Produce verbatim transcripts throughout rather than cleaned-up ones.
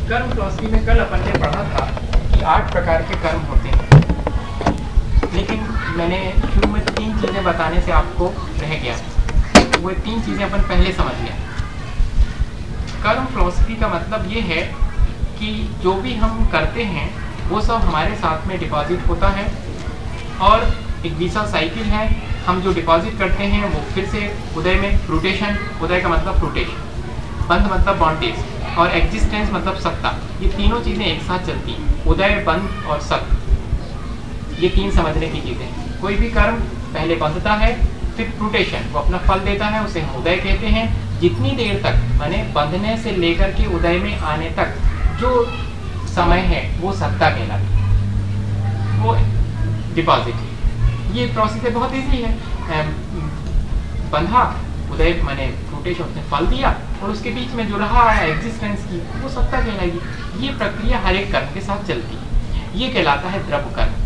कर्म फिलॉसफी में कल अपन ने पढ़ा था कि आठ प्रकार के कर्म होते हैं, लेकिन मैंने शुरू में तीन चीज़ें बताने से आपको रह गया। वो तीन चीज़ें अपन पहले समझ लिया। कर्म फिलॉसफी का मतलब ये है कि जो भी हम करते हैं वो सब हमारे साथ में डिपॉजिट होता है और एक विशा साइकिल है। हम जो डिपॉजिट करते हैं वो फिर से उदय में फ्रूटेशन, उदय का मतलब फ्रूटेशन, बंध मतलब बॉन्डेज और एग्जिस्टेंस मतलब सत्ता। ये तीनों चीज़ें एक साथ चलती हैं, उदय, बंध और सत्ता। ये तीन समझने की चीज़ें हैं। कोई भी कर्म पहले बंधता है, फिर फ्रूटेशन, वो अपना फल देता है, उसे हम उदय कहते हैं। जितनी देर तक माने बंधने से लेकर के उदय में आने तक जो समय है वो सत्ता कहलाती है, वो डिपॉजिट है। ये प्रोसेस बहुत ईजी है। बंधा, उदय माने फ्रूटेशन, उसने फल दिया और उसके बीच में जो रहा है एग्जिस्टेंस की, वो सत्ता कहलाएगी। ये प्रक्रिया हर एक कर्म के साथ चलती है। ये कहलाता है द्रव्य कर्म।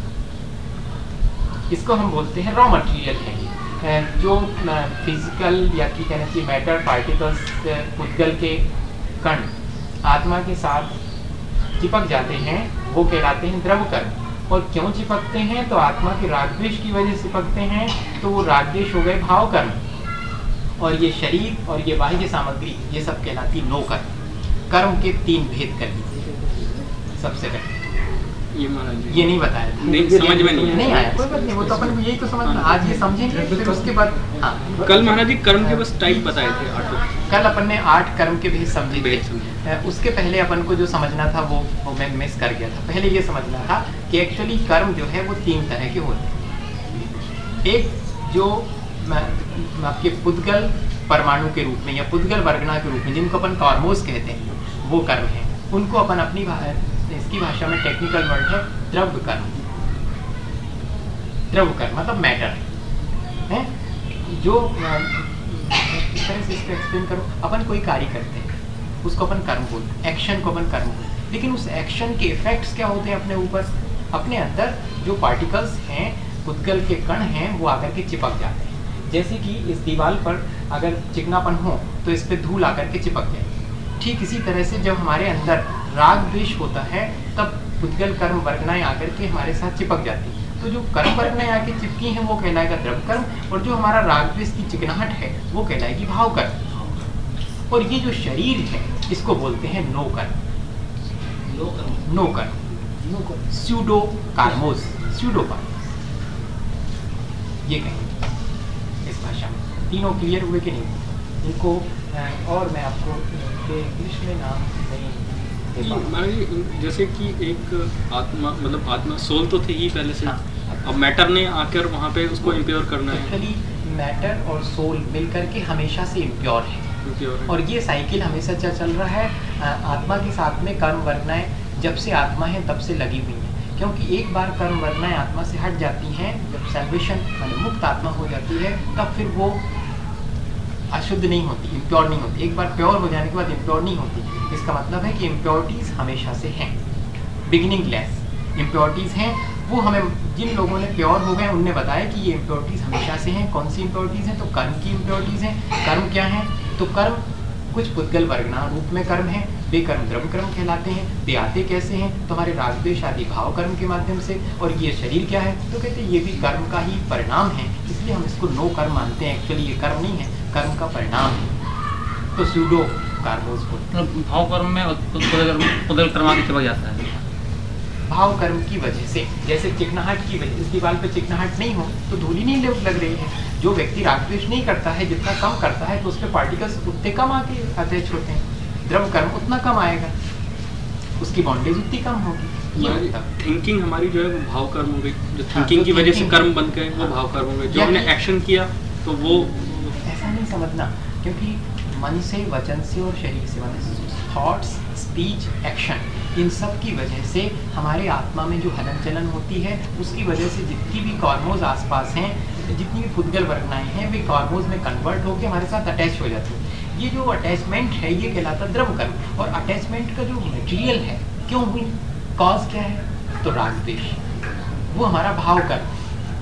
इसको हम बोलते हैं रॉ मटेरियल है, जो फिजिकल या की कहना चाहिए मैटर पार्टिकल्स, पुद्गल के कण आत्मा के साथ चिपक जाते हैं, वो कहलाते हैं द्रव्य कर्म। और क्यों चिपकते हैं? तो आत्मा के रागद्वेष की वजह से चिपकते हैं, तो वो रागद्वेष हो गए भाव कर्म। और ये शरीर और ये बाह्य सामग्री, ये सब कहलाती नो कर्म। कर्म के तीन भेद कर दीजिए। सबसे पहले ये महाराज ये नहीं बताया था, नहीं समझ में नहीं, नहीं आया, कोई बात नहीं, वो तो अपन यही तो समझना। आज ये समझेंगे, फिर उसके बाद हाँ। कल महाराज जी कर्म के बस टाइप बताए थे आठों। कल अपन ने आठ कर्म के भेद समझे थे। उसके पहले अपन को जो समझना था वो वो मैं मिस कर गया था। पहले ये समझना था कि एक्चुअली कर्म जो है वो तीन तरह के होते हैं। एक जो आपके पुद्गल परमाणु के रूप में या पुद्गल वर्गना के रूप में, जिनको अपन कॉर्मोस कहते हैं, वो कर्म है। उनको अपन अपनी इसकी भाषा में टेक्निकल वर्ड है द्रव्य कर्म। द्रव्य कर्म मतलब मैटर है। जो इस तरह से इसको एक्सप्लेन करो, अपन कोई कार्य करते हैं उसको अपन कर्म बोलते हैं, एक्शन को अपन कर्म बोलते हैं। लेकिन उस एक्शन के इफेक्ट्स क्या होते हैं अपने ऊपर? अपने अंदर जो पार्टिकल्स हैं, पुद्गल के कण हैं, वो आकर के चिपक जाते हैं। जैसे कि इस दीवार पर अगर चिकनापन हो तो इस पर धूल आकर के चिपक जाए। ठीक इसी तरह से जब हमारे अंदर राग द्वेष होता है तब पुद्गल कर्म वर्गनाएं आकर के हमारे साथ चिपक जाती हैं। तो जो कर्म वर्गनाएं आके चिपकी हैं वो कहलाएगा द्रव्य कर्म, और जो हमारा राग द्वेष की चिकनाहट है वो कहलाएगी भाव कर्म। और ये जो शरीर है इसको बोलते हैं नो कर्म। नो कर्म नो कर्म स्यूडो कार्मोस, स्यूडो कार्मोस ये कहेंगे इस भाषा में। तीनों क्लियर हुए कि नहीं? इनको और मैं आपको इंग्लिश में नाम नहीं, जैसे कि एक आत्मा मतलब आत्मा सोल तो थी ही पहले से, हाँ। अब मैटर ने आकर वहाँ पे उसको इम्प्योर करना है। एक्चुअली मैटर और सोल मिलकर के हमेशा से इम्प्योर है, है और ये साइकिल हमेशा चल रहा है। आत्मा के साथ में कर्म वर्गनाएं जब से आत्मा है तब से लगी हुई हैं, क्योंकि एक बार कर्म वर्गनाएं आत्मा से हट जाती हैं, जब सैल्वेशन माने मुक्त आत्मा हो जाती है, तब फिर वो अशुद्ध नहीं होती, इम्प्योर नहीं होती। एक बार प्योर हो जाने के बाद इम्प्योर नहीं होती। इसका मतलब है कि इम्प्योरिटीज हमेशा से हैं, बिगिनिंग लेस इम्प्योरिटीज हैं। वो हमें जिन लोगों ने प्योर हो गए उनने बताया कि ये इम्प्योरिटीज हमेशा से हैं। कौन सी इम्प्योरिटीज हैं? तो कर्म की इम्प्योरिटीज हैं। कर्म क्या हैं? तो कर्म कुछ पुद्गल वर्गना रूप में कर्म है, वे कर्म द्रव्य कर्म कहलाते हैं। वे आते कैसे हैं? तो हमारे रागद्वेष आदि भाव कर्म के माध्यम से। और ये शरीर क्या है? तो कहते हैं ये भी कर्म का ही परिणाम है, इसलिए हम इसको नो कर्म मानते हैं। एक्चुअली ये कर्म नहीं है, कर्म का परिणाम है। तो स्यूडो कार्मोस बोलते भाव कर्म में पुद्गल कर्म आगे चिपक जाता है। भाव कर्म की वजह से, जैसे चिकनाहट की वजह, इस दीवार पे चिकनाहट नहीं हो तो धूल ही नहीं लग रही है। जो व्यक्ति रागद्वेष नहीं करता है, जितना कम करता है तो उस पर पार्टिकल्स उतने कम आके अटैच होते हैं। द्रव्य कर्म उतना कम आएगा, उसकी बॉन्डेज उतनी कम होगी। थिंकिंग हमारी जो है वो भाव कर्म हो गई। जो थिंकिंग की वजह से कर्म बन गए वो भाव कर्म हो गए। जो हमने एक्शन किया तो वो ऐसा नहीं समझना, क्योंकि मन से, वचन से और शरीर से, थॉट्स, स्पीच, एक्शन, इन सब की वजह से हमारे आत्मा में जो हलन चलन होती है, उसकी वजह से जितनी भी कॉर्मोज आसपास हैं, जितनी भी पुद्गल वर्गनाएं हैं, वे कॉर्मोज में कन्वर्ट होकर हमारे साथ अटैच हो जाती हैं। ये जो अटैचमेंट है ये कहलाता है द्रव्य कर्म। और अटैचमेंट का जो मटेरियल है, क्यों हुई, कॉज क्या है? तो रागद्वेष, वो हमारा भाव कर्म।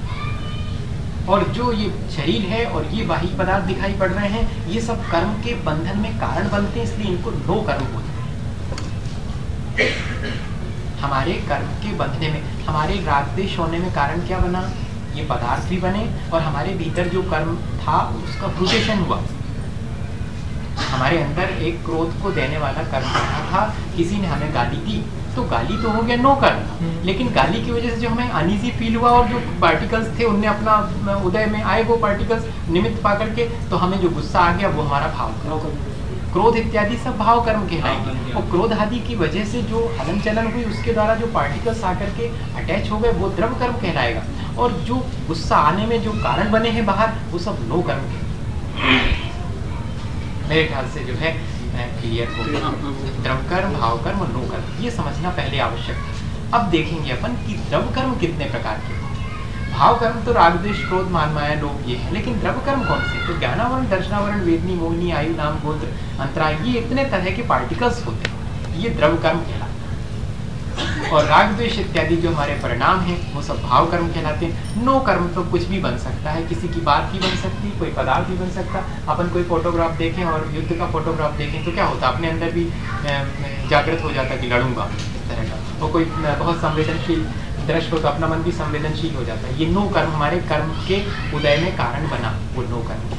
और जो ये शरीर है और ये बाह्य पदार्थ दिखाई पड़ रहे हैं, ये सब कर्म के बंधन में कारण बनते हैं, इसलिए इनको नो कर्म बोलते हैं। हमारे कर्म के बंधने में, हमारे राग द्वेष होने में कारण क्या बना? ये पदार्थ भी बने और हमारे भीतर जो कर्म था उसका फ्रूटेशन हुआ। हमारे अंदर एक क्रोध को देने वाला कर्म बना था, किसी ने हमें गाली दी तो गाली तो हो गया नो कर्म, लेकिन गाली की वजह से जो हमें अनईजी फील हुआ और जो पार्टिकल्स थे उनने अपना उदय में आए वो पार्टिकल्स निमित्त पा करके, तो हमें जो गुस्सा आ गया वो हमारा भाव, क्रोध इत्यादि सब भाव कर्म कहलाएंगे। और क्रोध आदि की वजह से जो हलन चलन हुई उसके द्वारा जो पार्टिकल्स आकर के अटैच हो गए वो द्रव कर्म कहलाएगा। और जो गुस्सा आने में जो कारण बने हैं बाहर वो सब नो कर्म कहलाएगा। मेरे ख्याल से जो है क्लियर हो गया, द्रव कर्म, भाव कर्म और नो कर्म, ये समझना पहले आवश्यक है। अब देखेंगे अपन कि द्रव कर्म कितने प्रकार के। भाव कर्म तो राग द्वेष क्रोध मान माया लोभ ये है, लेकिन द्रव कर्म कौन से? तो ज्ञानावरण, दर्शनावरण, वेदनी, मोहिनी, आयु, नाम, गोत्र, अंतराय, ये इतने तरह के पार्टिकल्स होते हैं, ये द्रव कर्म कहलाते हैं। और राग द्वेष इत्यादि जो हमारे परिणाम हैं वो सब भाव कर्म कहलाते हैं। नो कर्म तो कुछ भी बन सकता है, किसी की बात भी बन सकती, कोई पदार्थ भी बन सकता। अपन कोई फोटोग्राफ देखें और युद्ध का फोटोग्राफ देखें तो क्या होता, अपने अंदर भी जागृत हो जाता कि लड़ूंगा इस तरह का। और कोई बहुत संवेदनशील दृश्य हो तो अपना मन भी संवेदनशील हो जाता है। ये नो कर्म हमारे कर्म के उदय में कारण बना, वो नो कर्म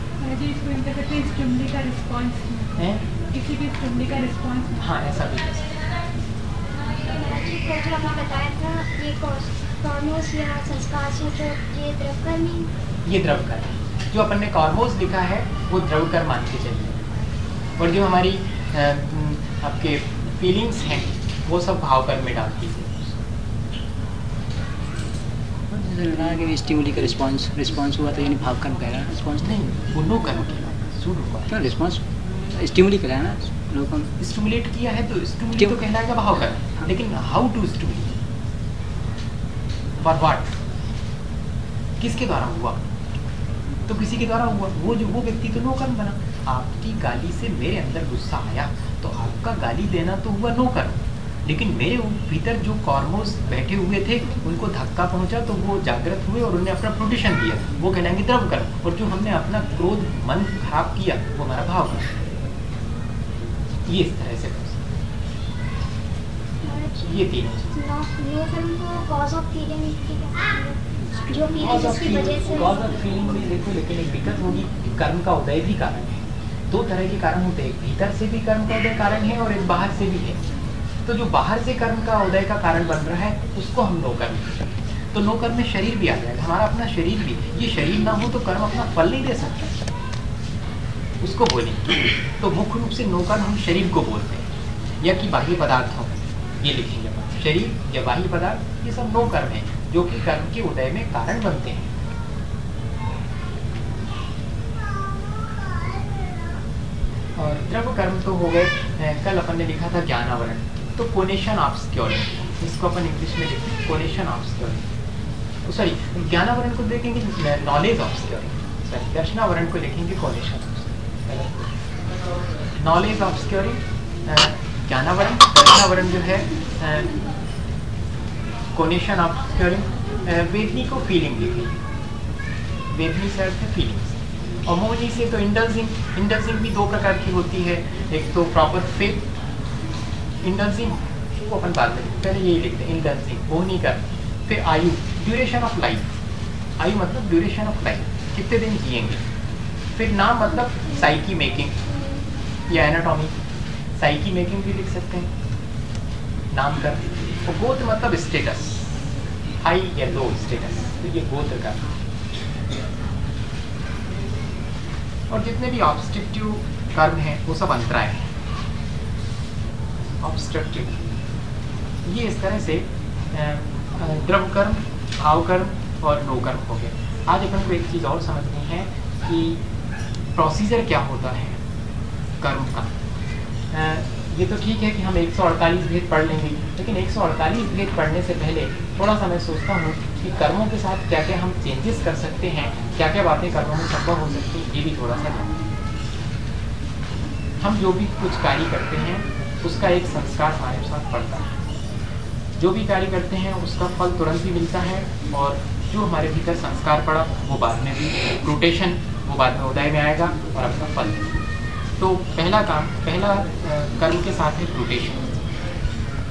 है। किसी भी स्टिमुली का रिस्पॉन्स, हाँ ऐसा भी है। जो आपने बताया था ये कॉर्मोस या संस्कार से जो ये द्रव कर्म, ये द्रव कर्म जो अपन ने कॉर्मोस लिखा है वो द्रव कर्म मान के चलिए। और जो हमारी आपके फीलिंग्स हैं वो सब भाव कर्म में डालती है। कि स्टिमुली का रिस्पांस रिस्पांस हुआ तो यानी भाव कर्म कह रहा है, रिस्पांस नहीं वो नो कर्म कहलाता, सुन क्यों रिस्पांस स्टिमुली कह रहा है ना, लोग स्टिमुलेट किया है तो स्टिमुलेट तो कहलाएगा भाव कर्म, लेकिन how to stimulate, for what, किसके द्वारा हुआ? तो किसी के द्वारा हुआ, वो जो वो व्यक्ति तो नो कर्म बना। आपकी गाली से मेरे अंदर गुस्सा आया तो आपका गाली देना तो हुआ नो कर्म, लेकिन मेरे भीतर जो कॉर्मोस बैठे हुए थे उनको धक्का पहुंचा तो वो जागृत हुए और उन्होंने अपना प्रोटेक्शन दिया, वो कहलाएंगे द्रव कर्म। और जो हमने अपना क्रोध मन खराब किया वो हमारा भाव कर्म। ये इस तरह से ये तीनों फीलिंग में देखो, लेकिन एक दिक्कत होगी, कर्म का उदय भी कारण है। दो तरह के कारण होते हैं, एक भीतर से भी कर्म का उदय कारण है और एक बाहर से भी है। तो जो बाहर से कर्म का उदय का कारण बन रहा है उसको हम नो कर्म कहते हैं। तो नो कर्म में शरीर भी आ जाएगा, हमारा अपना शरीर भी, ये शरीर ना हो तो कर्म अपना फल नहीं दे सकता, उसको बोलेंगे। तो मुख्य रूप से नो कर्म हम शरीर को बोलते हैं, या कि बाह्य पदार्थों, ये लिखेंगे अपन, शरीर या बाह्य पदार्थ ये सब नो कर्म है जो कि कर्म के उदय में कारण बनते हैं। और द्रव कर्म तो हो गए। कल अपन ने लिखा था ज्ञानावरण, तो कोनेशन ऑफ सिक्योरिटी, इसको अपन इंग्लिश में लिखते हैं कोनेशन ऑफ सिक्योरिटी, सॉरी ज्ञानावरण को देखेंगे नॉलेज ऑफ सिक्योरिटी, सॉरी दर्शनावरण को लिखेंगे कोनेशन नॉलेज ऑफ सिक्योरिटी। ज्ञानावरण, दर्शनावरण जो है कोनेशन ऑफ सिक्योरिटी। वेदनी को फीलिंग लिखेंगे, वेदनी से अर्थ है फीलिंग्स। और मोहनी से तो इंडल्जिंग, इंडल्जिंग भी दो प्रकार की होती है, एक तो प्रॉपर फेथ इंडल्जिंग, वो अपन बात करें, पहले यही लिखते हैं इंडल्जिंग, मोहनी कर। फिर आयु, ड्यूरेशन ऑफ लाइफ, आयु मतलब ड्यूरेशन ऑफ लाइफ, कितने दिन जिएंगे। फिर नाम मतलब साइकी मेकिंग या एनाटॉमी, साइकी मेकिंग भी लिख सकते हैं नाम कर। और गोत्र मतलब स्टेटस, हाई या लो स्टेटस, तो ये गोत्र का। और जितने भी ऑब्स्ट्रक्टिव कर्म हैं वो सब अंतराय हैं, ऑब्स्ट्रक्टिव। ये इस तरह से द्रव कर्म, भाव कर्म और नो कर्म हो गए। आज अपन को एक चीज़ और समझनी है कि प्रोसीजर क्या होता है कर्म का। ये तो ठीक है कि हम एक सौ अड़तालीस भेद पढ़ लेंगे, लेकिन एक सौ अड़तालीस भेद पढ़ने से पहले थोड़ा सा मैं सोचता हूँ कि कर्मों के साथ क्या क्या हम चेंजेस कर सकते हैं, क्या क्या बातें कर्मों में संभव हो सकती है, ये भी थोड़ा सा जानें। हम जो भी कुछ कार्य करते हैं उसका एक संस्कार हमारे साथ पड़ता है, जो भी कार्य करते हैं उसका फल तुरंत ही मिलता है, और जो हमारे भीतर संस्कार पड़ा वो बाद में भी फ्रूटेशन, वो बाद में उदय में आएगा और अपना फल। तो पहला काम, पहला कर्म के साथ है फ्रूटेशन।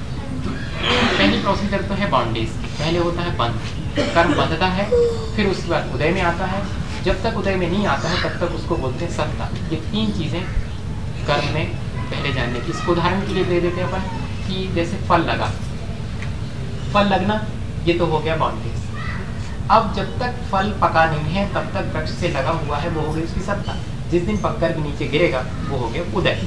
पहली प्रोसीजर तो है बॉन्डेज, पहले होता है बंध, कर्म बंधता है, फिर उसके बाद उदय में आता है। जब तक उदय में नहीं आता है तब तक उसको बोलते हैं सत्ता। ये तीन चीज़ें कर्म में पहले जानने की। इसको उदाहरण के लिए दे देते हैं अपन कि जैसे फल लगा, फल लगना ये तो हो गया बॉन्डेज। अब जब तक फल पका नहीं है तब तक वृक्ष से लगा हुआ है, वो हो गई उसकी सत्ता। जिस दिन पककर के नीचे गिरेगा वो हो गया उदय।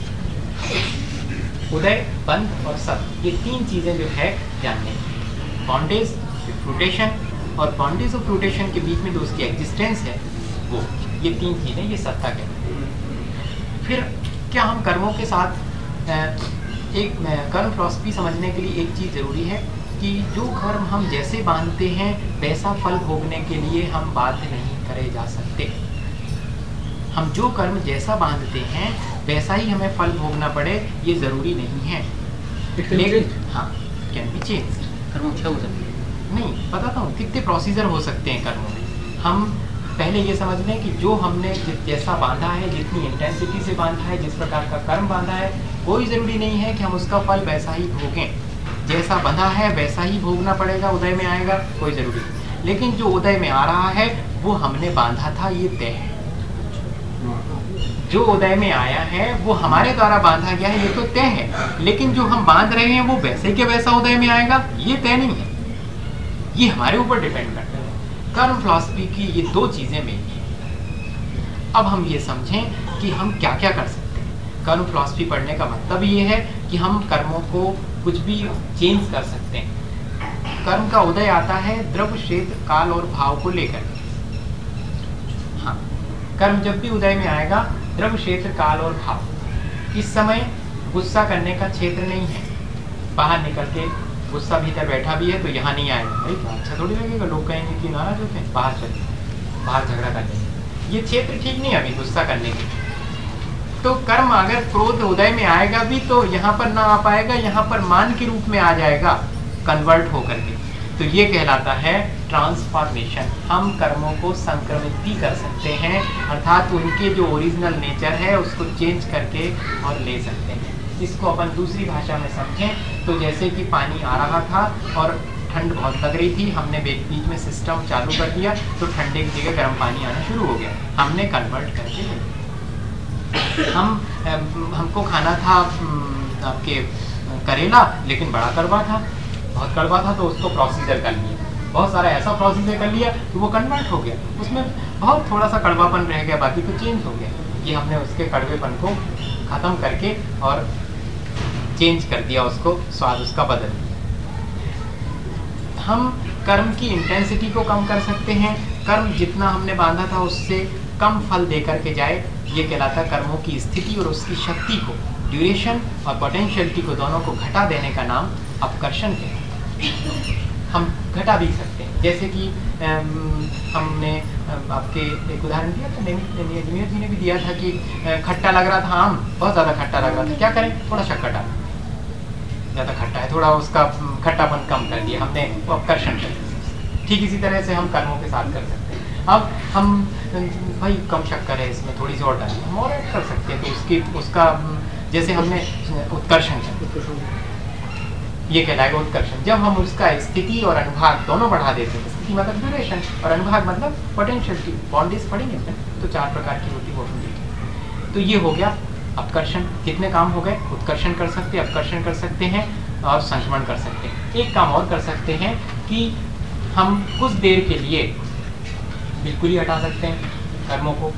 उदय, बंध और सत्य, ये तीन चीजें जो है जानने की। बॉन्डेज, फ्रूटेशन, और बॉन्डेज और फ्रूटेशन के बीच में जो उसकी एग्जिस्टेंस है वो, ये तीन चीजें ये सत्ता कहते हैं। फिर क्या हम कर्मों के साथ एक कर्म फिलॉसफी समझने के लिए एक चीज जरूरी है कि जो कर्म हम जैसे बांधते हैं वैसा फल भोगने के लिए हम बाध्य नहीं करे जा सकते। हम जो कर्म जैसा बांधते हैं वैसा ही हमें फल भोगना पड़े ये जरूरी नहीं है। लेकिन हाँ, कैन बी चेंज। कर्म क्या हो सकते हैं? नहीं बताता हूँ, कितने प्रोसीजर हो सकते हैं कर्मों में। हम पहले ये समझ लें कि जो हमने जैसा बांधा है, जितनी इंटेंसिटी से बांधा है, जिस प्रकार का कर्म बांधा है, कोई ज़रूरी नहीं है कि हम उसका फल वैसा ही भोगें। जैसा बंधा है वैसा ही भोगना पड़ेगा, उदय में आएगा कोई ज़रूरी नहीं। लेकिन जो उदय में आ रहा है वो हमने बांधा था, ये तय है। जो उदय में आया है वो हमारे द्वारा बांधा गया है, ये तो तय है। लेकिन जो हम बांध रहे हैं वो वैसे के वैसा उदय में आएगा ये तय नहीं है, ये हमारे ऊपर डिपेंड करता है। कर्म फिलॉसफी की ये दो चीजें मेन हैं। अब हम ये समझें कि हम क्या क्या कर सकते हैं। कर्म फिलॉसफी पढ़ने का मतलब ये है कि हम कर्मों को कुछ भी चेंज कर सकते हैं। कर्म का उदय आता है द्रव्य, क्षेत्र, काल और भाव को लेकर। हाँ, कर्म जब भी उदय में आएगा, द्रव्य, क्षेत्र, काल और भाव। इस समय गुस्सा करने का क्षेत्र नहीं है। बाहर निकल के गुस्सा भीतर बैठा भी है तो यहाँ नहीं आएगा, भाई क्या अच्छा थोड़ी लगेगा, लोग कहेंगे कि नाराज होते हैं, बाहर चले, बाहर झगड़ा कर लेंगे। ये क्षेत्र ठीक नहीं है अभी गुस्सा करने के। तो कर्म अगर क्रोध उदय में आएगा भी तो यहाँ पर ना आ पाएगा, यहाँ पर मान के रूप में आ जाएगा कन्वर्ट होकर के। तो ये कहलाता है ट्रांसफॉर्मेशन। हम कर्मों को संक्रमित भी कर सकते हैं, अर्थात उनके जो ओरिजिनल नेचर है उसको चेंज करके और ले सकते हैं। इसको अपन दूसरी भाषा में समझें तो जैसे कि पानी आ रहा था और ठंड बहुत लग रही थी, हमने बीच में सिस्टम चालू कर दिया तो ठंडे की जगह गर्म पानी आना शुरू हो गया, हमने कन्वर्ट करके ले लिया। हम हमको खाना था आपके करेला, लेकिन बड़ा कड़वा था, बहुत कड़वा था, तो उसको प्रोसीजर कर लिया, बहुत सारा ऐसा प्रोसीजर कर लिया कि वो कन्वर्ट हो गया, उसमें बहुत थोड़ा सा कड़वापन रह गया, बाकी तो चेंज हो गया। ये हमने उसके कड़वेपन को ख़त्म करके और चेंज कर दिया, उसको स्वाद उसका बदल दिया। हम कर्म की इंटेंसिटी को कम कर सकते हैं। कर्म जितना हमने बांधा था उससे कम फल दे करके जाए, ये कहलाता है कर्मों की स्थिति और उसकी शक्ति को, ड्यूरेशन और पोटेंशियलिटी को, दोनों को घटा देने का नाम अपकर्षण है। हम घटा भी सकते हैं, जैसे कि हमने आपके एक उदाहरण दिया था, इंजीनियर जी ने भी दिया था कि खट्टा लग रहा था आम, बहुत ज़्यादा खट्टा लग रहा था, क्या करें, थोड़ा शक्कर डालें, ज़्यादा खट्टा है, थोड़ा उसका खट्टापन कम कर दिया हमने, वो अपकर्षण कर दिया। ठीक इसी तरह से हम कर्मों के साथ कर सकते हैं। अब हम भाई कम शक्कर है इसमें, थोड़ी सी और डालें, हम और ऐड कर सकते हैं, तो उसकी उसका जैसे हमने उत्कर्षण किया, ये कहलाएगा उत्कर्षण। जब हम उसका स्थिति और अनुभाग दोनों बढ़ा देते हैं, स्थिति मतलब ड्यूरेशन और अनुभाग मतलब पोटेंशियलिटी, बॉन्डेज पढ़ेंगे इसमें तो चार प्रकार की होती है वो हम देखेंगे। तो ये हो गया अपकर्षण। कितने काम हो गए, उत्कर्षण कर सकते हैं, अपकर्षण कर सकते हैं और संक्रमण कर सकते हैं। एक काम और कर सकते हैं कि हम कुछ देर के लिए बिल्कुल ही हटा सकते हैं कर्मों को,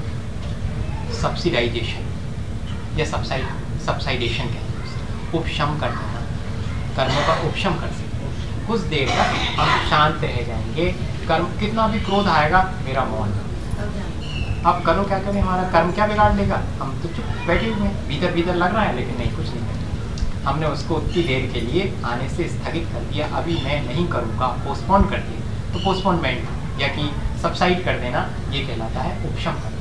सब्सिडाइजेशन या सब्साइड सब्साइडेशन कहते हैं, उपशम कर देना, कर्मों का उपशम कर सकते हैं। कुछ देर तक हम शांत रह जाएंगे, कर्म कितना भी क्रोध आएगा मेरा मौन, अब करो क्या करें, हमारा कर्म क्या बिगाड़ लेगा, हम तो चुप बैठे हुए हैं, भीतर भीतर लग रहा है लेकिन नहीं, कुछ नहीं करते। हमने उसको उतनी देर के लिए आने से स्थगित कर दिया, अभी मैं नहीं करूँगा, पोस्टपोन कर दिया। तो पोस्टपोनमेंट या कि सबसाइड कर देना, ये कहलाता है उपशम करना।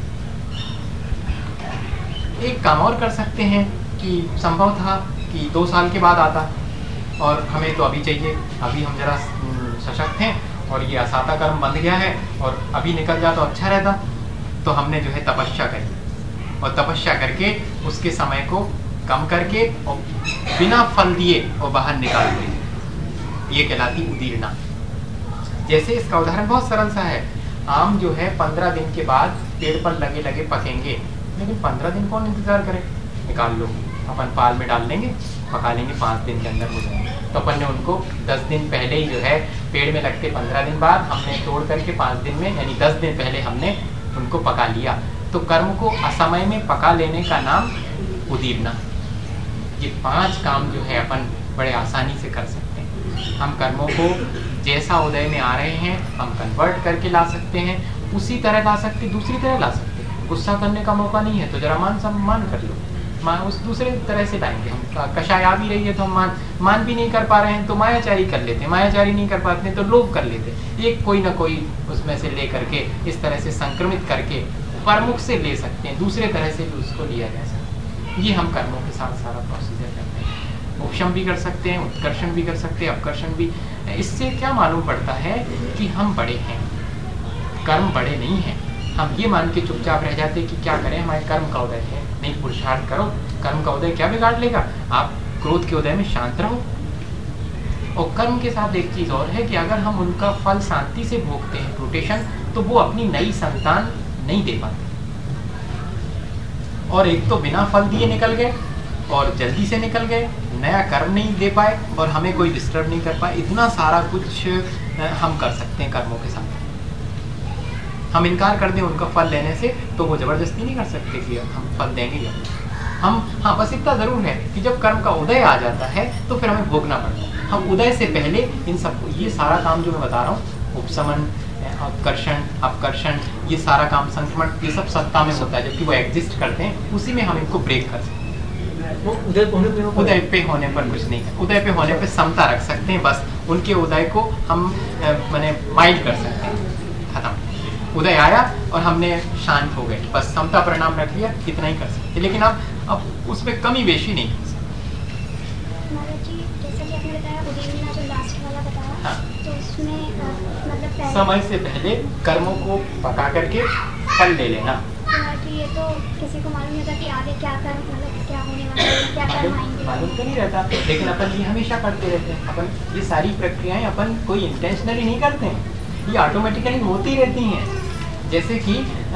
एक काम और कर सकते हैं कि संभव था कि दो साल के बाद आता और हमें तो अभी चाहिए, अभी हम जरा सशक्त हैं और ये असाता कर्म बंध गया है और अभी निकल जाता तो अच्छा रहता। तो हमने जो है तपस्या करी और तपस्या करके उसके समय को कम करके और बिना फल दिए और बाहर निकाल दिए। ये कहलाती उदीरना। जैसे इसका उदाहरण बहुत सरल सा है, आम जो है पंद्रह दिन के बाद पेड़ पर लगे लगे पकेंगे, लेकिन पंद्रह दिन कौन इंतजार करे, निकाल लो, अपन पाल में डाल लेंगे, पका लेंगे, पाँच दिन के अंदर हो जाएंगे। तो अपन ने उनको दस दिन पहले ही जो है पेड़ में लगते पंद्रह दिन बाद हमने तोड़ करके पाँच दिन में यानी दस दिन पहले हमने उनको पका लिया। तो कर्म को असमय में पका लेने का नाम उदीरना। ये पांच काम जो है अपन बड़े आसानी से कर सकते हैं। हम कर्मों को जैसा उदय में आ रहे हैं हम कन्वर्ट करके ला सकते हैं, उसी तरह ला सकते, दूसरी तरह ला सकते हैं। गुस्सा करने का मौका नहीं है तो जरा मान सम्मान कर लो, मान उस दूसरे तरह से लाएंगे। हम कषाय आ भी रही है तो हम मान मान भी नहीं कर पा रहे हैं तो मायाचारी कर लेते हैं, मायाचारी नहीं कर पाते हैं तो लोभ कर लेते हैं। एक कोई ना कोई उसमें से ले करके इस तरह से संक्रमित करके प्रमुख से ले सकते हैं, दूसरे तरह से भी उसको लिया जा सकता है। ये हम कर्मों के साथ सारा प्रोसीजर करते हैं। उपशम भी कर सकते हैं, उत्कर्षण भी कर सकते हैं, अपकर्षण भी। इससे क्या मालूम पड़ता है कि हम बड़े हैं, कर्म बड़े नहीं हैं। हम ये मान के चुपचाप रह जाते कि क्या करें, हमारे कर्म का उदय है। नहीं, पुरुषार्थ करो, कर्म का उदय क्या बिगाड़ लेगा। आप क्रोध के उदय में शांत रहो। और कर्म के साथ एक चीज और है कि अगर हम उनका फल शांति से भोगते हैं, रोटेशन, तो वो अपनी नई संतान नहीं दे पाते। और एक तो बिना फल दिए निकल गए और जल्दी से निकल गए, नया कर्म नहीं दे पाए और हमें कोई डिस्टर्ब नहीं कर पाए। इतना सारा कुछ हम कर सकते हैं कर्मों के साथ। हम इनकार कर दें उनका फल लेने से तो वो जबरदस्ती नहीं कर सकते कि हम फल देंगे या हम। हाँ, बस इतना जरूर है कि जब कर्म का उदय आ जाता है तो फिर हमें भोगना पड़ता है। हम उदय से पहले इन सब ये सारा काम जो मैं बता रहा हूँ, उपशमन, उत्कर्षण, अपकर्षण, ये सारा काम, संक्रमण, ये सब सत्ता में होता है। जबकि वो एग्जिस्ट करते हैं, उसी में हम इनको ब्रेक कर सकते हैं। वो उदय होने पे उदय पे होने पर कुछ नहीं है, उदय पे होने पे समता रख सकते हैं। बस उनके उदय को हम माने माइल्ड कर सकते हैं, खत्म। उदय आया और हमने शांत हो गए, बस समता परिणाम रख लिया, इतना ही कर सकते। लेकिन आप अब उसमें कमी बेशी नहीं कर सकते। जी, जैसा कि आपने बताया उदीरना जो लास्ट वाला बताया, हाँ। तो उसमें अ, मतलब पहले समय से पहले कर्मों को पका करके फल ले लेना। कि ये तो किसी को मालूम नहीं होता कि आगे क्या कर्म, मतलब क्या होने वाला है, क्या कर्म आएंगे। मालूम तो नहीं रहता, लेकिन अपन ये हमेशा करते रहते हैं। अपन ये सारी प्रक्रियाएं अपन कोई इंटेंशनली नहीं करते हैं, ये ऑटोमेटिकली होती रहती हैं। जैसे कि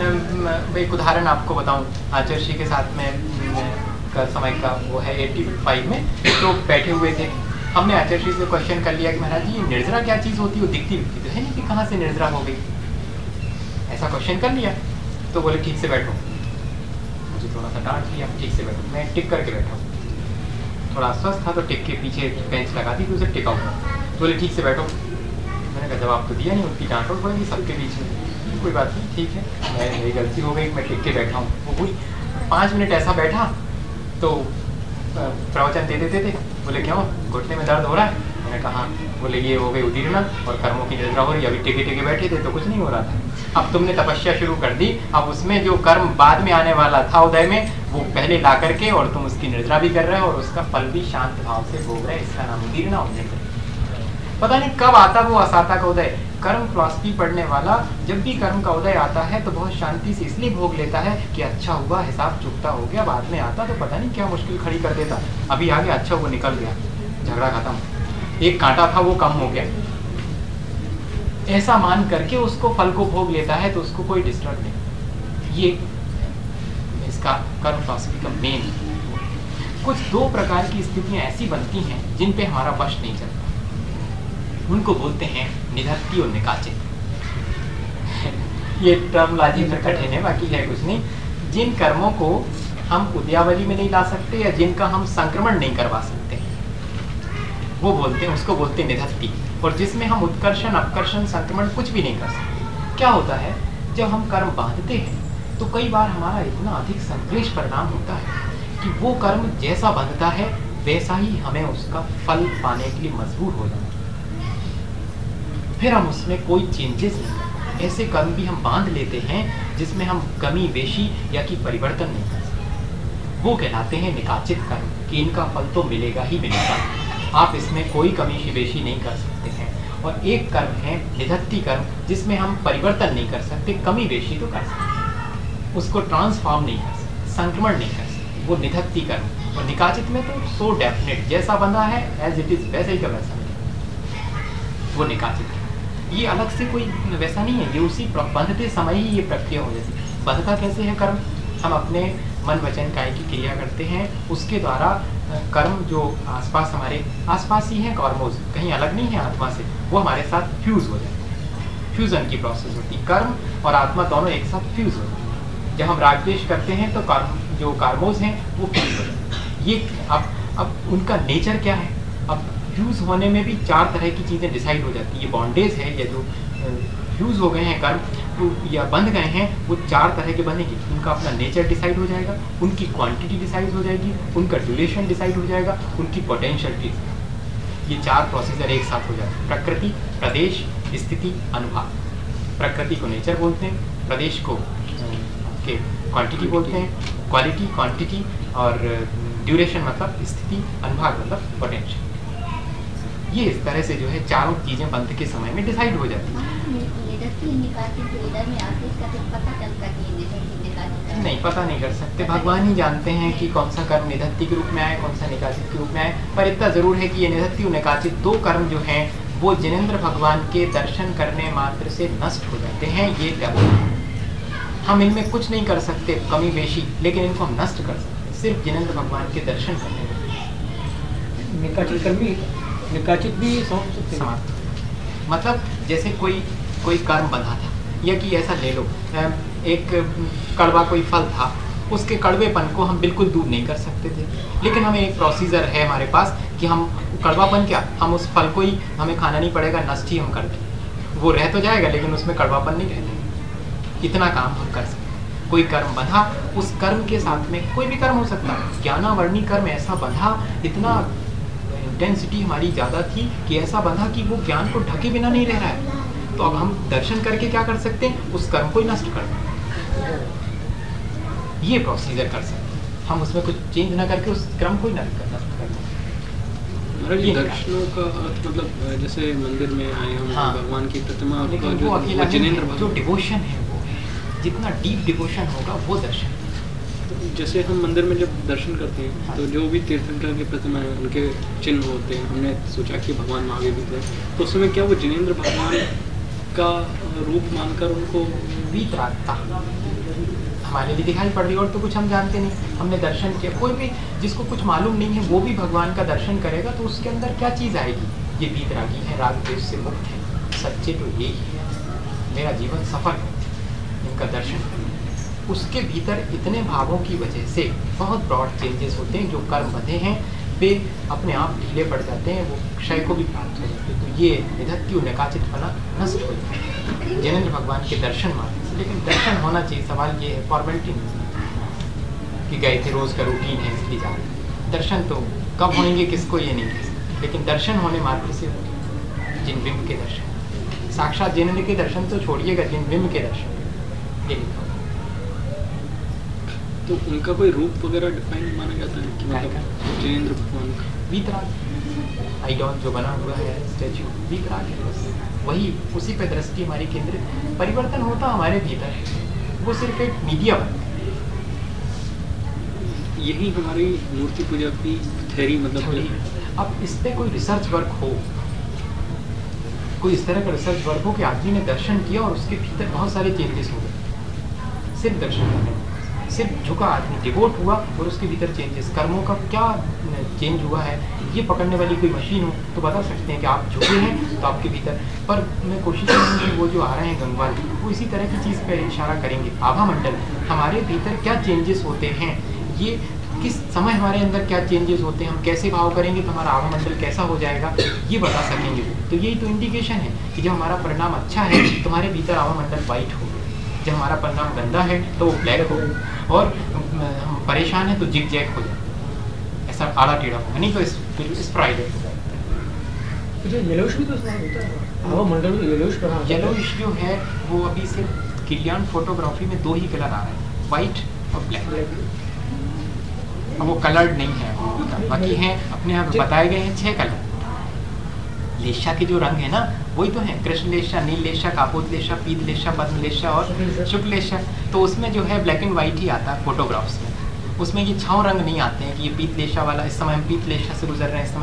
एक उदाहरण आपको बताऊं, आचर्षी के साथ में का समय का वो है पचासी में, तो बैठे हुए थे। हमने आचर्षी से क्वेश्चन कर लिया कि महाराज जी, निर्जरा क्या चीज़ होती है, वो दिखती दिखती तो है नहीं कि कहाँ से निर्जरा हो गई, ऐसा क्वेश्चन कर लिया। तो बोले ठीक से बैठो, मुझे थोड़ा सा डांट लिया, ठीक से बैठो। मैं टिक करके बैठा हूँ, थोड़ा अस्वस्थ था तो टिक के पीछे बेंच लगा दी थी, उसे टिका हुआ। बोले ठीक से बैठो। मैंने कहा जवाब तो दिया नहीं, उनकी डांट और पड़ेगी सबके बीच में। कोई बात नहीं, ठीक है, मैं मेरी गलती हो गई, मैं टिक के बैठा हूँ। वो पूरी पाँच मिनट ऐसा बैठा तो प्रवचन दे देते थे। बोले क्यों, घुटने में दर्द हो रहा है? मैंने कहा, बोले ये हो गई उदीरना और कर्मों की निद्रा हो रही। अभी टिके टिके बैठे थे तो कुछ नहीं हो रहा था। अब तुमने तपस्या शुरू कर दी, अब उसमें जो कर्म बाद में आने वाला था उदय में, वो पहले ला करके और तुम उसकी निद्रा भी कर रहे हो और उसका फल भी शांत भाव से भोग रहे। इसका नाम उदीरना होने। पता नहीं कब आता वो असाता का उदय। कर्म फिलॉसफी पढ़ने वाला जब भी कर्म का उदय आता है तो बहुत शांति से इसलिए भोग लेता है कि अच्छा हुआ, हिसाब चुकता हो गया। बाद में आता तो पता नहीं क्या मुश्किल खड़ी कर देता। अभी आ गया, अच्छा वो निकल गया, झगड़ा खत्म, एक कांटा था वो कम हो गया। ऐसा मान करके उसको फल को भोग लेता है तो उसको कोई डिस्टर्ब नहीं। ये इसका कर्म फिलॉसफी का मेन। कुछ दो प्रकार की स्थितियां ऐसी बनती हैं जिन पे हमारा वश नहीं चलता, उनको बोलते हैं निधत्ती और निकाचित। ये टर्मोलॉजी में कठिन है, बाकी है कुछ नहीं। जिन कर्मों को हम उद्यावली में नहीं ला सकते या जिनका हम संक्रमण नहीं करवा सकते, वो बोलते हैं, उसको बोलते हैं निधत्ती। और जिसमें हम उत्कर्षण, अपकर्षण, संक्रमण कुछ भी नहीं कर सकते। क्या होता है, जब हम कर्म बांधते हैं तो कई बार हमारा इतना अधिक संक्लेश परिणाम होता है कि वो कर्म जैसा बंधता है वैसा ही हमें उसका फल पाने के लिए मजबूर हो जाता है। फिर हम उसमें कोई चेंजेस नहीं करते। ऐसे कर्म भी हम बांध लेते हैं जिसमें हम कमी बेशी या कि परिवर्तन नहीं कर सकते। वो कहलाते हैं निकाचित कर्म, कि इनका फल तो मिलेगा ही मिलेगा, आप इसमें कोई कमी बेशी नहीं कर सकते हैं। और एक कर्म है निधत्ती कर्म, जिसमें हम परिवर्तन नहीं कर सकते, कमी बेशी तो कर सकते, उसको ट्रांसफॉर्म नहीं कर सकते, संक्रमण नहीं कर सकते, वो निधत्ती कर्म। और निकाचित में तो सो डेफिनेट, जैसा बंधा है एज इट इज वैसे ही का वैसा। वो निकाचित है। ये अलग से कोई वैसा नहीं है, ये उसी बंधते समय ही ये प्रक्रिया हो जाती है। बंधता कैसे है कर्म? हम अपने मन वचन काय की क्रिया करते हैं, उसके द्वारा कर्म जो आसपास हमारे आसपास ही है, कर्मोज कहीं अलग नहीं है आत्मा से, वो हमारे साथ फ्यूज हो जाते हैं। फ्यूजन की प्रोसेस होती है, कर्म और आत्मा दोनों एक साथ फ्यूज हो जाते हैं। जब हम राग द्वेष करते हैं तो कर्म जो कार्मोज हैं वो फ्यूज हो जाते हैं। ये अब अब उनका नेचर क्या है? अब फ्यूज होने में भी चार तरह की चीज़ें डिसाइड हो जाती है। ये बॉन्डेज है या जो फ्यूज हो गए हैं कर्म तो या बंध गए हैं, वो चार तरह के बनेंगे। उनका अपना नेचर डिसाइड हो जाएगा, उनकी क्वांटिटी डिसाइड हो जाएगी, उनका ड्यूरेशन डिसाइड हो जाएगा, उनकी पोटेंशियलिटी। ये चार प्रोसीजर एक साथ हो जाते हैं। प्रकृति, प्रदेश, स्थिति, अनुभाग। प्रकृति को नेचर बोलते हैं, प्रदेश को के क्वांटिटी बोलते हैं, क्वालिटी, क्वांटिटी, और ड्यूरेशन मतलब स्थिति, अनुभाग मतलब पोटेंशियल। ये इस तरह से जो है चारों चीज़ें बंध के समय में डिसाइड हो जाती हैं। नहीं, पता नहीं कर सकते, भगवान ही जानते हैं कि कौन सा कर्म निधत्ति के रूप में आए, कौन सा निकाचित के रूप में आए। पर इतना जरूर है कि ये निधत्ति और निकाचित दो कर्म जो हैं वो जिनेंद्र भगवान के दर्शन करने मात्र से नष्ट हो जाते हैं। ये डबल, हम इनमें कुछ नहीं कर सकते कमी बेशी, लेकिन इनको हम नष्ट कर सकते हैं सिर्फ जिनेंद्र भगवान के दर्शन करने में। निकाचित कर्म भी निकाचित भी समझ सकते समाप्त। मतलब जैसे कोई कोई कर्म बंधा था, या कि ऐसा ले लो, एक कड़वा कोई फल था, उसके कड़वेपन को हम बिल्कुल दूर नहीं कर सकते थे, लेकिन हमें एक प्रोसीजर है हमारे पास कि हम कड़वापन क्या, हम उस फल को ही हमें खाना नहीं पड़ेगा, नष्ट ही हम कर दें, वो रह तो जाएगा लेकिन उसमें कड़वापन नहीं रहता। इतना काम हम कर सकते। कोई कर्म बंधा, उस कर्म के साथ में कोई भी कर्म हो सकता है। ज्ञानावर्णी कर्म ऐसा बंधा, इतना इंटेंसिटी हमारी ज़्यादा थी कि ऐसा बंधा कि वो ज्ञान को ढके बिना नहीं रह रहा है। तो अब हम दर्शन करके क्या कर सकते हैं? उस कर्म को ही नष्ट कर दें। ये प्रोसीजर कर सकते हैं हम, उसमें कुछ चेंज ना करके उस क्रम को ही नष्ट कर सकते हैं। दर्शनों का मतलब जैसे मंदिर में आए हम, हाँ। भगवान की प्रतिमा, लेकिन वो अकेला जो डिवोशन है, वो जितना डीप डिवोशन होगा वो दर्शन। जैसे हम मंदिर में जब दर्शन करते हैं, हाँ। तो जो भी तीर्थंकर की प्रतिमा है उनके चिन्ह होते हैं, हमने सोचा कि भगवान महावीर भी थे, तो उस समय क्या वो जिनेंद्र भगवान का रूप मानकर उनको वीतरागता हमारे लिए दिखाई पड़ रही, और तो कुछ हम जानते नहीं, हमने दर्शन किया। कोई भी जिसको कुछ मालूम नहीं है वो भी भगवान का दर्शन करेगा तो उसके अंदर क्या चीज़ आएगी? ये वीतरागी है, राग द्वेष से मुक्त है, सच्चे तो यही है, मेरा जीवन सफल है इनका दर्शन करना। उसके भीतर इतने भावों की वजह से बहुत ब्रॉड चेंजेस होते हैं। जो कर्म बंधे हैं वे अपने आप ढीले पड़ जाते हैं, वो क्षय को भी प्राप्त हो जाते हैं। तो ये निधत्ति निकाचित बना नष्ट हो जाता है जिनेंद्र भगवान के दर्शन मात्र से। लेकिन दर्शन होना चाहिए। सवाल ये है, फॉर्मेलिटी नहीं कि गए थे, रोज़ का रूटीन है इसलिए जा रहे। दर्शन तो कब होंगे किसको ये नहीं कह सकते, लेकिन दर्शन होने मात्र से जिन बिंब के दर्शन, साक्षात जिनेंद्र के दर्शन तो छोड़िएगा, जिन बिंब के दर्शन ये लिखा। तो उनका कोई रूप वगैरह डिफाइन माना जाता है कि मतलब जिनेंद्र भगवान का वीतराग आइडॉन जो बना हुआ है स्टैचू, वीतराग है बस वही, उसी पे दृष्टि हमारी केंद्रित। परिवर्तन होता हमारे भीतर है, वो सिर्फ एक मीडिया बन गया। यही हमारी मूर्ति पूजा की थ्योरी मतलब। अब इस पर कोई रिसर्च वर्क हो, कोई इस तरह का रिसर्च वर्क हो कि आदमी ने दर्शन किया और उसके भीतर बहुत सारे चेंजेस हो गए, सिर्फ दर्शन करने, सिर्फ झुका आदमी, डिवोट हुआ और उसके भीतर चेंजेस, कर्मों का क्या चेंज हुआ है, ये पकड़ने वाली कोई मशीन हो तो बता सकते हैं कि आप झुके हैं तो आपके भीतर। पर मैं कोशिश करूँगी वो जो आ रहे हैं गंगवाल, वो इसी तरह की चीज़ पर इशारा करेंगे। आभा मंडल, हमारे भीतर क्या चेंजेस होते हैं, ये किस समय हमारे अंदर क्या चेंजेस होते हैं, हम कैसे भाव करेंगे तो हमारा आभा मंडल कैसा हो जाएगा, ये बता सकेंगे। तो यही तो इंडिकेशन है कि जब हमारा परिणाम अच्छा है तो हमारे भीतर आभा मंडल वाइट हो, जब हमारा परिणाम गंदा है तो वो ब्लैक हो, और हम परेशान है तो जिग जैग हो जाए, ऐसा आड़ा टेढ़ा होगा, नहीं तो इस स्प्राइड हो जाए। येलोइश भी तो होता है, आभा मंडल में येलोइश कहाँ? येलोइश जो है वो अभी सिर्फ किलियन फोटोग्राफी में दो ही कलर आ रहे हैं, वाइट और ब्लैक। अब वो कलर्ड नहीं है, बाकी हैं अपने यहाँ बताए गए हैं छह कलर। लेशा के जो रंग है ना वही तो है, कृष्ण लेशा, नील लेशा, कापोत लेशा, पीत लेशा, पद्म लेशा और शुक्ल लेशा। तो उसमें जो है ब्लैक एंड वाइट ही आता है फोटोग्राफ्स में, उसमें ये छाँव रंग नहीं आते हैं कि ये पीत लेशा वाला, इस समय हम पीत लेशा से गुजर रहे हैं, इस समय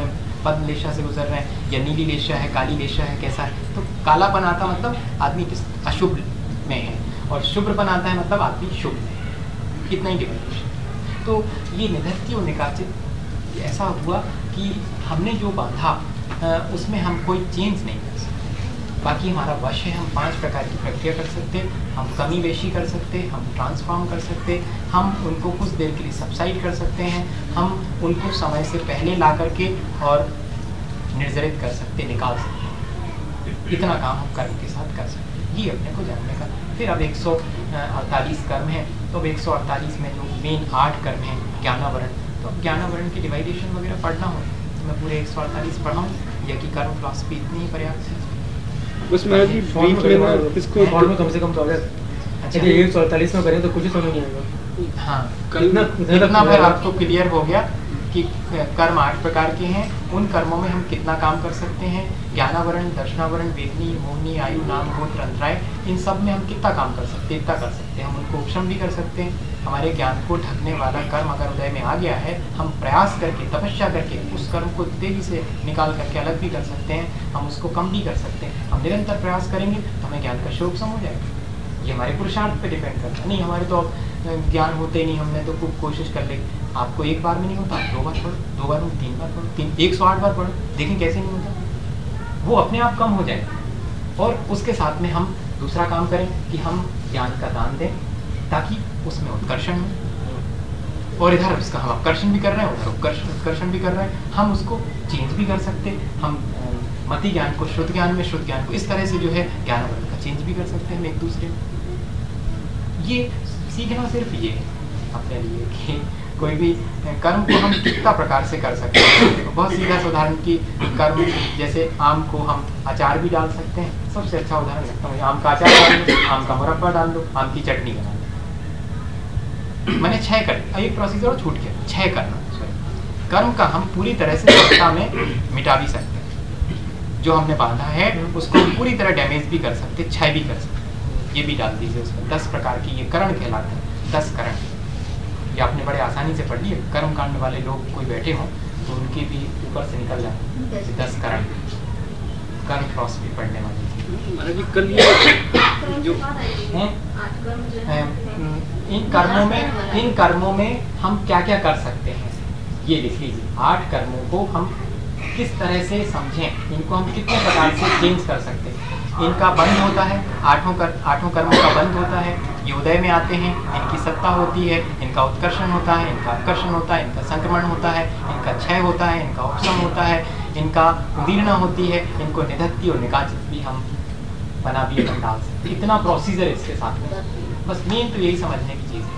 पद्म लेशा से गुजर रहे हैं, या नीली लेशा है, काली लेशा है, कैसा है। तो कालापन आता मतलब आदमी किस अशुभ में है, और शुभ्रपन आता है मतलब आदमी शुभ में है। इतना ही डिफरेंशिएशन। तो ये निधत्ति और निकाचित ऐसा हुआ कि हमने जो बांधा उसमें हम कोई चेंज नहीं कर सकते। बाकी हमारा वश है, हम पांच प्रकार की प्रक्रिया कर सकते, हम कमी बेशी कर सकते, हम ट्रांसफॉर्म कर सकते, हम उनको कुछ देर के लिए सबसाइड कर सकते हैं, हम उनको समय से पहले ला करके और निर्जरित कर सकते, निकाल सकते। इतना काम हम कर्म के साथ कर सकते हैं, ये अपने को जानने का। फिर अब एक सौ अड़तालीस कर्म है, तो अब एक सौ अड़तालीस में जो मेन आठ कर्म हैं ज्ञानावरण, तो अब ज्ञानावरण की डिवाइडेशन वगैरह पढ़ना हो तो मैं पूरे एक सौ अड़तालीस पढ़ाऊँ, या कि कर्म फिलॉसफी इतनी ही पर्याप्त है? बस मैं जी ब्रीफ में ना इसको फॉर्म में कम से कम प्रॉब्लम। अच्छा, ये एक सौ अड़तालीस में करें तो कुछ ही समझ नहीं आएगा। हाँ, इतना इतना फिर आपको क्लियर हो गया कि कर्म आठ प्रकार के हैं, उन कर्मों में हम कितना काम कर सकते हैं। ज्ञानावरण, दर्शनावरण, वेदनी, मोहनी, आयु, नाम, गोत्र, अंतराय, इन सब में हम कितना काम कर सकते हैं, इतना कर सकते हैं। हम उनको उपशम भी कर सकते हैं। हमारे ज्ञान को ढकने वाला कर्म अगर उदय में आ गया है, हम प्रयास करके, तपस्या करके उस कर्म को तेजी से निकाल करके अलग भी कर सकते हैं, हम उसको कम भी कर सकते हैं। हम निरंतर प्रयास करेंगे तो हमें ज्ञान का शोक सम हो जाएगा। ये हमारे पुरुषार्थ पे डिपेंड करता है। नहीं, हमारे तो अब ज्ञान होते ही नहीं, हमने तो खूब कोशिश कर ली। आपको एक बार में नहीं होता, दो बार पढ़ो, दो बार में तीन बार पढ़ो, तीन एक सौ आठ बार पढ़ो, देखें कैसे नहीं होता। वो अपने आप कम हो जाएगा। और उसके साथ में हम दूसरा काम करें कि हम ज्ञान का दान दें, ताकि उसमें उत्कर्षण हो। और इधर उसका हम आकर्षण भी कर रहे हैं, उधर उत्कर्षण उत्कर्षण भी कर रहे हैं। हम उसको चेंज भी कर सकते, हम मति ज्ञान को शुद्ध ज्ञान में, शुद्ध ज्ञान को इस तरह से जो है ज्ञान का चेंज भी कर सकते हैं हम एक दूसरे में। ये सीखना सिर्फ ये है अपने लिए कि कोई भी कर्म को हम कितना प्रकार से कर सकते हैं। बहुत सीधा उदाहरण की कर्म, जैसे आम को हम अचार भी डाल सकते हैं। सबसे अच्छा उदाहरण लगता है आम का अचार डाल लो, आम का मुरब्बा डाल लो, आम की चटनी बना लो। मैंने छह कर एक प्रोसीजर और छूट गया, छह करना सॉरी कर्म का हम पूरी तरह से सत्ता में मिटा भी सकते हैं। जो हमने बांधा है उसको हम पूरी तरह डैमेज भी कर सकते, क्षय भी कर सकते। ये भी डाल दीजिए उसमें। दस प्रकार की ये करण कहलाते हैं, दस करण। ये आपने बड़े आसानी से पढ़ लिए। कर्म कांड वाले लोग कोई बैठे हों तो उनके भी ऊपर से निकल जाए दस करण। कर्म फिलॉसफी पढ़ने वाले कल जो इन कर्मों में इन कर्मों में हम क्या क्या कर सकते हैं ये लिख लीजिए। आठ कर्मों को हम किस तरह से समझें, इनको हम कितने प्रकार से चेंज कर सकते हैं। इनका बंध होता है, आठों कर आठों कर्मों का बंध होता है। ये उदय में आते हैं, इनकी सत्ता होती है, इनका उत्कर्षण होता है, इनका आकर्षण होता है, इनका संक्रमण होता है, इनका क्षय होता है, इनका उपशम होता है, इनका उदीर्णा होती है, इनको निधत्ति और निकाचित भी हम बना भी अपन डाल सकते। इतना प्रोसीजर है इसके साथ में। बस मेन तो यही समझने की चीज़ है।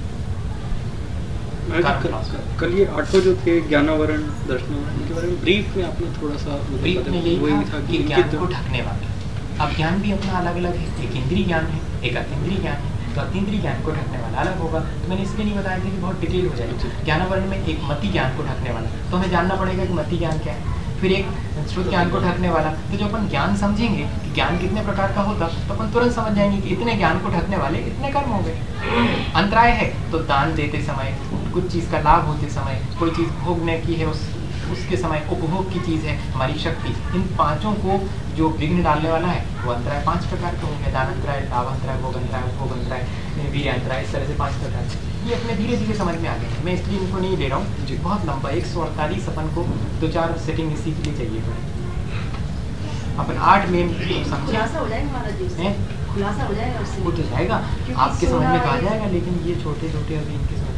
कल ये आठों जो थे ज्ञानावरण, दर्शनावरण, इनके बारे में ब्रीफ में आपने थोड़ा सा ब्रीफ में यही था कि ज्ञान को ढकने वाले। अब ज्ञान भी अपना अलग अलग है। एक इंद्रिय ज्ञान है, एक अतीन्द्रिय ज्ञान है। तो अतीन्द्रिय ज्ञान को ढकने वाला अलग होगा। तो मैंने इसलिए नहीं बताया था कि बहुत डिटेल हो जाएगी। ज्ञानावरण में एक मति ज्ञान को ढकने वाला, तो हमें जानना पड़ेगा कि मति ज्ञान क्या है। फिर एक शुद्ध ज्ञान को ढकने वाला, तो जो अपन ज्ञान समझेंगे कि ज्ञान कितने प्रकार का होता, तो अपन तुरंत समझ जाएंगे कि इतने ज्ञान को ढकने वाले इतने कर्म हो गए। अंतराय है तो दान देते समय, कुछ चीज़ का लाभ होते समय, कोई चीज़ भोगने की है उस उसके समय उपभोग की चीज़ है हमारी शक्ति। इन पांचों को जो विघ्न डालने वाला है वो अंतराय पांच प्रकार के होंगे। दान अंतराय, लाभ अंतराय, भोग अंतराय, उपभोग अंतराय, वीर्य अंतराय, इस तरह से पांच प्रकार। ये अपने धीरे धीरे समझ में आ गए। मैं इसलिए इनको नहीं ले रहा हूँ, बहुत लंबा एक सौ अड़तालीस अपन को दो चार सेटिंग इसी के लिए चाहिए। अपन आठ मेन समझे खुलासा हो जाएगा, वो तो जाएगा आपके समझ में आ जाएगा, लेकिन ये छोटे छोटे अभी इनके समझ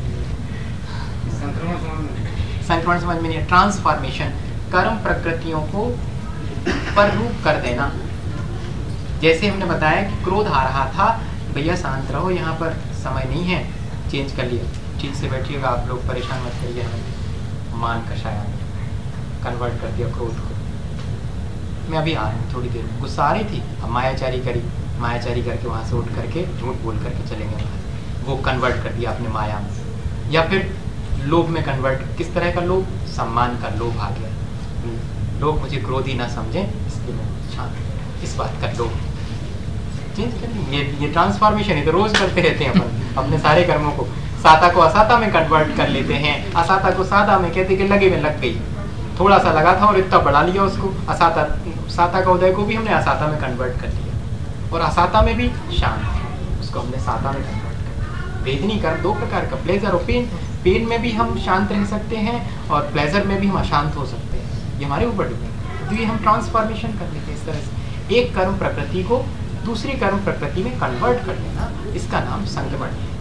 में संक्रमण समझ में नहीं है। ट्रांसफॉर्मेशन, कर्म प्रकृतियों को पर रूप कर देना। जैसे हमने बताया कि क्रोध आ रहा था, भैया शांत रहो, यहाँ पर समय नहीं है, चेंज कर लिया, ठीक से बैठिएगा, आप लोग परेशान मत करिए हमें। मान कषाय कन्वर्ट कर दिया क्रोध को। मैं अभी आ रहा हूँ थोड़ी देर में। गुस्सा आ रही थी, अब मायाचारी करी, मायाचारी करके वहाँ से उठ करके झूठ बोल करके चलेंगे वहाँ से। वो कन्वर्ट कर दिया आपने माया में। या फिर लोभ में कन्वर्ट, किस तरह का लोभ? सम्मान का लोभ आ गया। लोग मुझे क्रोधी ना समझें इसलिए मैं शांत, इस बात का लोभ चेंज कर ली। ये ये ट्रांसफॉर्मेशन है तो रोज करते रहते हैं अपन अपने सारे कर्मों को। साता को असाता में कन्वर्ट कर लेते हैं, असाता को सादा में, कहते कि लगे में लग गई। थोड़ा सा लगा था और इतना बढ़ा लिया उसको, असाता साता का उदय को भी हमने असाता में कन्वर्ट कर लिया, और असाता में भी शांत है उसको हमने साता में कन्वर्ट कर लिया। वेदनी कर्म दो प्रकार का, प्लेजर और पेन। पेन में भी हम शांत रह सकते हैं और प्लेजर में भी हम अशांत हो सकते हैं, ये हमारे ऊपर डिपेंड है। तो ये हम ट्रांसफॉर्मेशन कर लेते हैं इस तरह से, एक कर्म प्रकृति को दूसरी कर्म प्रकृति में कन्वर्ट कर लेना, इसका नाम संक्रमण है।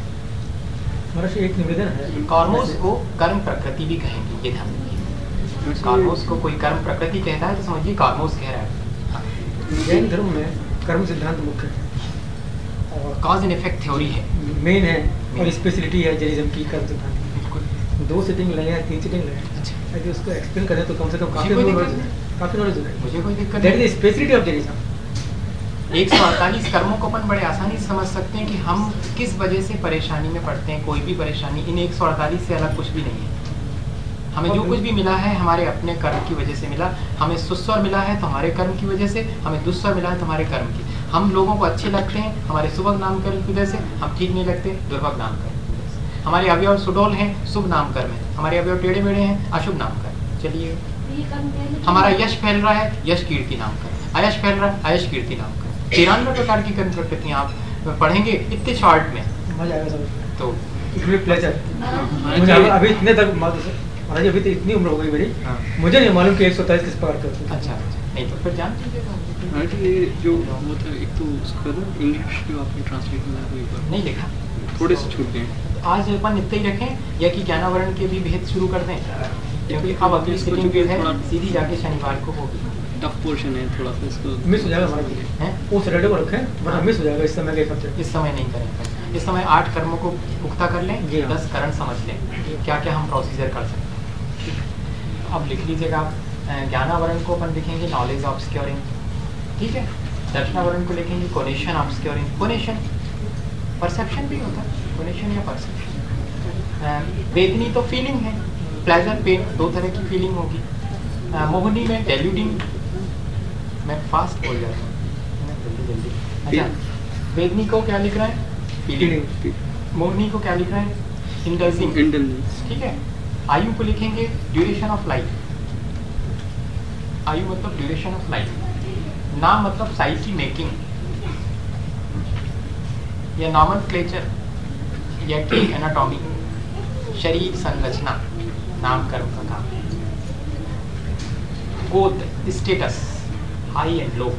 महर्षि एक निवेदन है, कॉर्मोस को कर्म प्रकृति भी कहेंगे, ये ध्यान रखिए। कॉर्मोस को कोई कर्म प्रकृति कहता है तो समझिए कॉर्मोस कह रहा है। हाँ। जैन धर्म में कर्म सिद्धांत मुख्य है और कॉज एंड इफेक्ट थ्योरी है, मेन है और स्पेशलिटी है जैनिज्म की कर्म सिद्धांत की। बिल्कुल। दो सिटिंग लगे हैं, तीन सिटिंग लगे हैं, अच्छा, यदि उसको एक्सप्लेन करें तो कम से कम काफी कोई नॉलेज दिक्कत काफी नॉलेज हो मुझे कोई दिक्कत दैट नहीं। Is speciality of Jainism. एक सौ अड़तालीस कर्मों को अपन बड़े आसानी से समझ सकते हैं कि हम किस वजह से परेशानी में पड़ते हैं। कोई भी परेशानी इन एक सौ अड़तालीस से अलग कुछ भी नहीं है। हमें जो कुछ भी मिला है हमारे अपने कर्म की वजह से मिला। हमें सुस्वर मिला है तो हमारे कर्म की वजह से, हमें दुस्वर मिला है तो हमारे कर्म की। हम लोगों को अच्छे लगते हैं हमारे शुभ नामकरण की वजह से, हम ठीक नहीं लगते दुर्भग नामकरण की वजह से। हमारे अवयव सुडोल हैं, शुभ नामकरण है, हमारे अवयव टेढ़े मेढ़े हैं, अशुभ नामकरण। चलिए, हमारा यश फैल रहा है, यश कीर्ति नामकरण, अयश फैल रहा है, अयश कीर्ति नामकरण। तिरानवे प्रकार की कर्म प्रकृतियाँ आप पढ़ेंगे इतने शॉर्ट में, मजा आएगा समझ। तो प्लेजर मुझे अभी इतने तक महाराज अभी तो इतनी उम्र हो गई मेरी, हाँ। मुझे नहीं मालूम कि एक सौ तैंतीस किस प्रकार करते हैं। अच्छा, नहीं तो फिर जान लीजिएगा। हाँ जी, ये जो वो था एक तो उसका ना इंग्लिश जो आपने ट्रांसलेट किया तो एक बार नहीं लिखा, थोड़े से छूट गए। आज अपन इतने ही रखें या कि ज्ञानावरण के भी भेद शुरू कर दें, क्योंकि अब अगली सीटिंग जो है सीधी जाके शनिवार को होगी। टफ पोर्शन है थोड़ा सा, इसको मिस हो जाएगा हमारा भी हैं? वो सैटरडे को रखें वरना मिस हो जाएगा इस समय के हिसाब से। इस समय नहीं करेंगे, इस समय आठ कर्मों को पुख्ता कर लें, जी हाँ। दस करण समझ लें, क्या क्या हम प्रोसीजर कर सकते हैं। अब लिख लीजिएगा आप, ज्ञानावरण को अपन लिखेंगे नॉलेज ऑब्सक्योरिंग, ठीक है। दर्शनावरण को लिखेंगे कोनेशन ऑब्सक्योरिंग। कोनेशन परसेप्शन भी होता है, कोनेशन या परसेप्शन। वेदनी तो फीलिंग है, प्लेजर पेन दो तरह की फीलिंग होगी। uh, मोहनी में डेल्यूडिंग, मैं फास्ट बोल जाता हूँ जल्दी जल्दी। अच्छा, वेदनी को क्या लिख रहा है? फीलिंग। मोहनी को क्या लिख रहा है? Indulging, indulgence. ठीक है। आयु को लिखेंगे ड्यूरेशन ऑफ लाइफ। आयु मतलब ड्यूरेशन ऑफ लाइफ। नाम मतलब साइकी मेकिंग या नॉमेनक्लेचर या की एनाटॉमी, शरीर संरचना, नामकरण का काम। गोत्र स्टेटस, हाई एंड लो।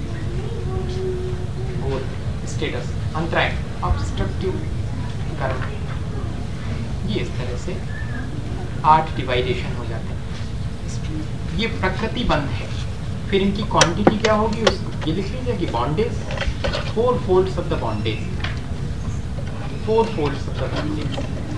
गोत्र स्टेटस। अंतराय ऑब्स्ट्रक्टिव कर्म। ये इस तरह से आठ डिवाइडेशन हो जाते हैं। ये प्रकृति बंध है। फिर इनकी क्वांटिटी क्या होगी उसको ये लिख लीजिए कि bondage, four folds of the bondage, four folds of the bondage.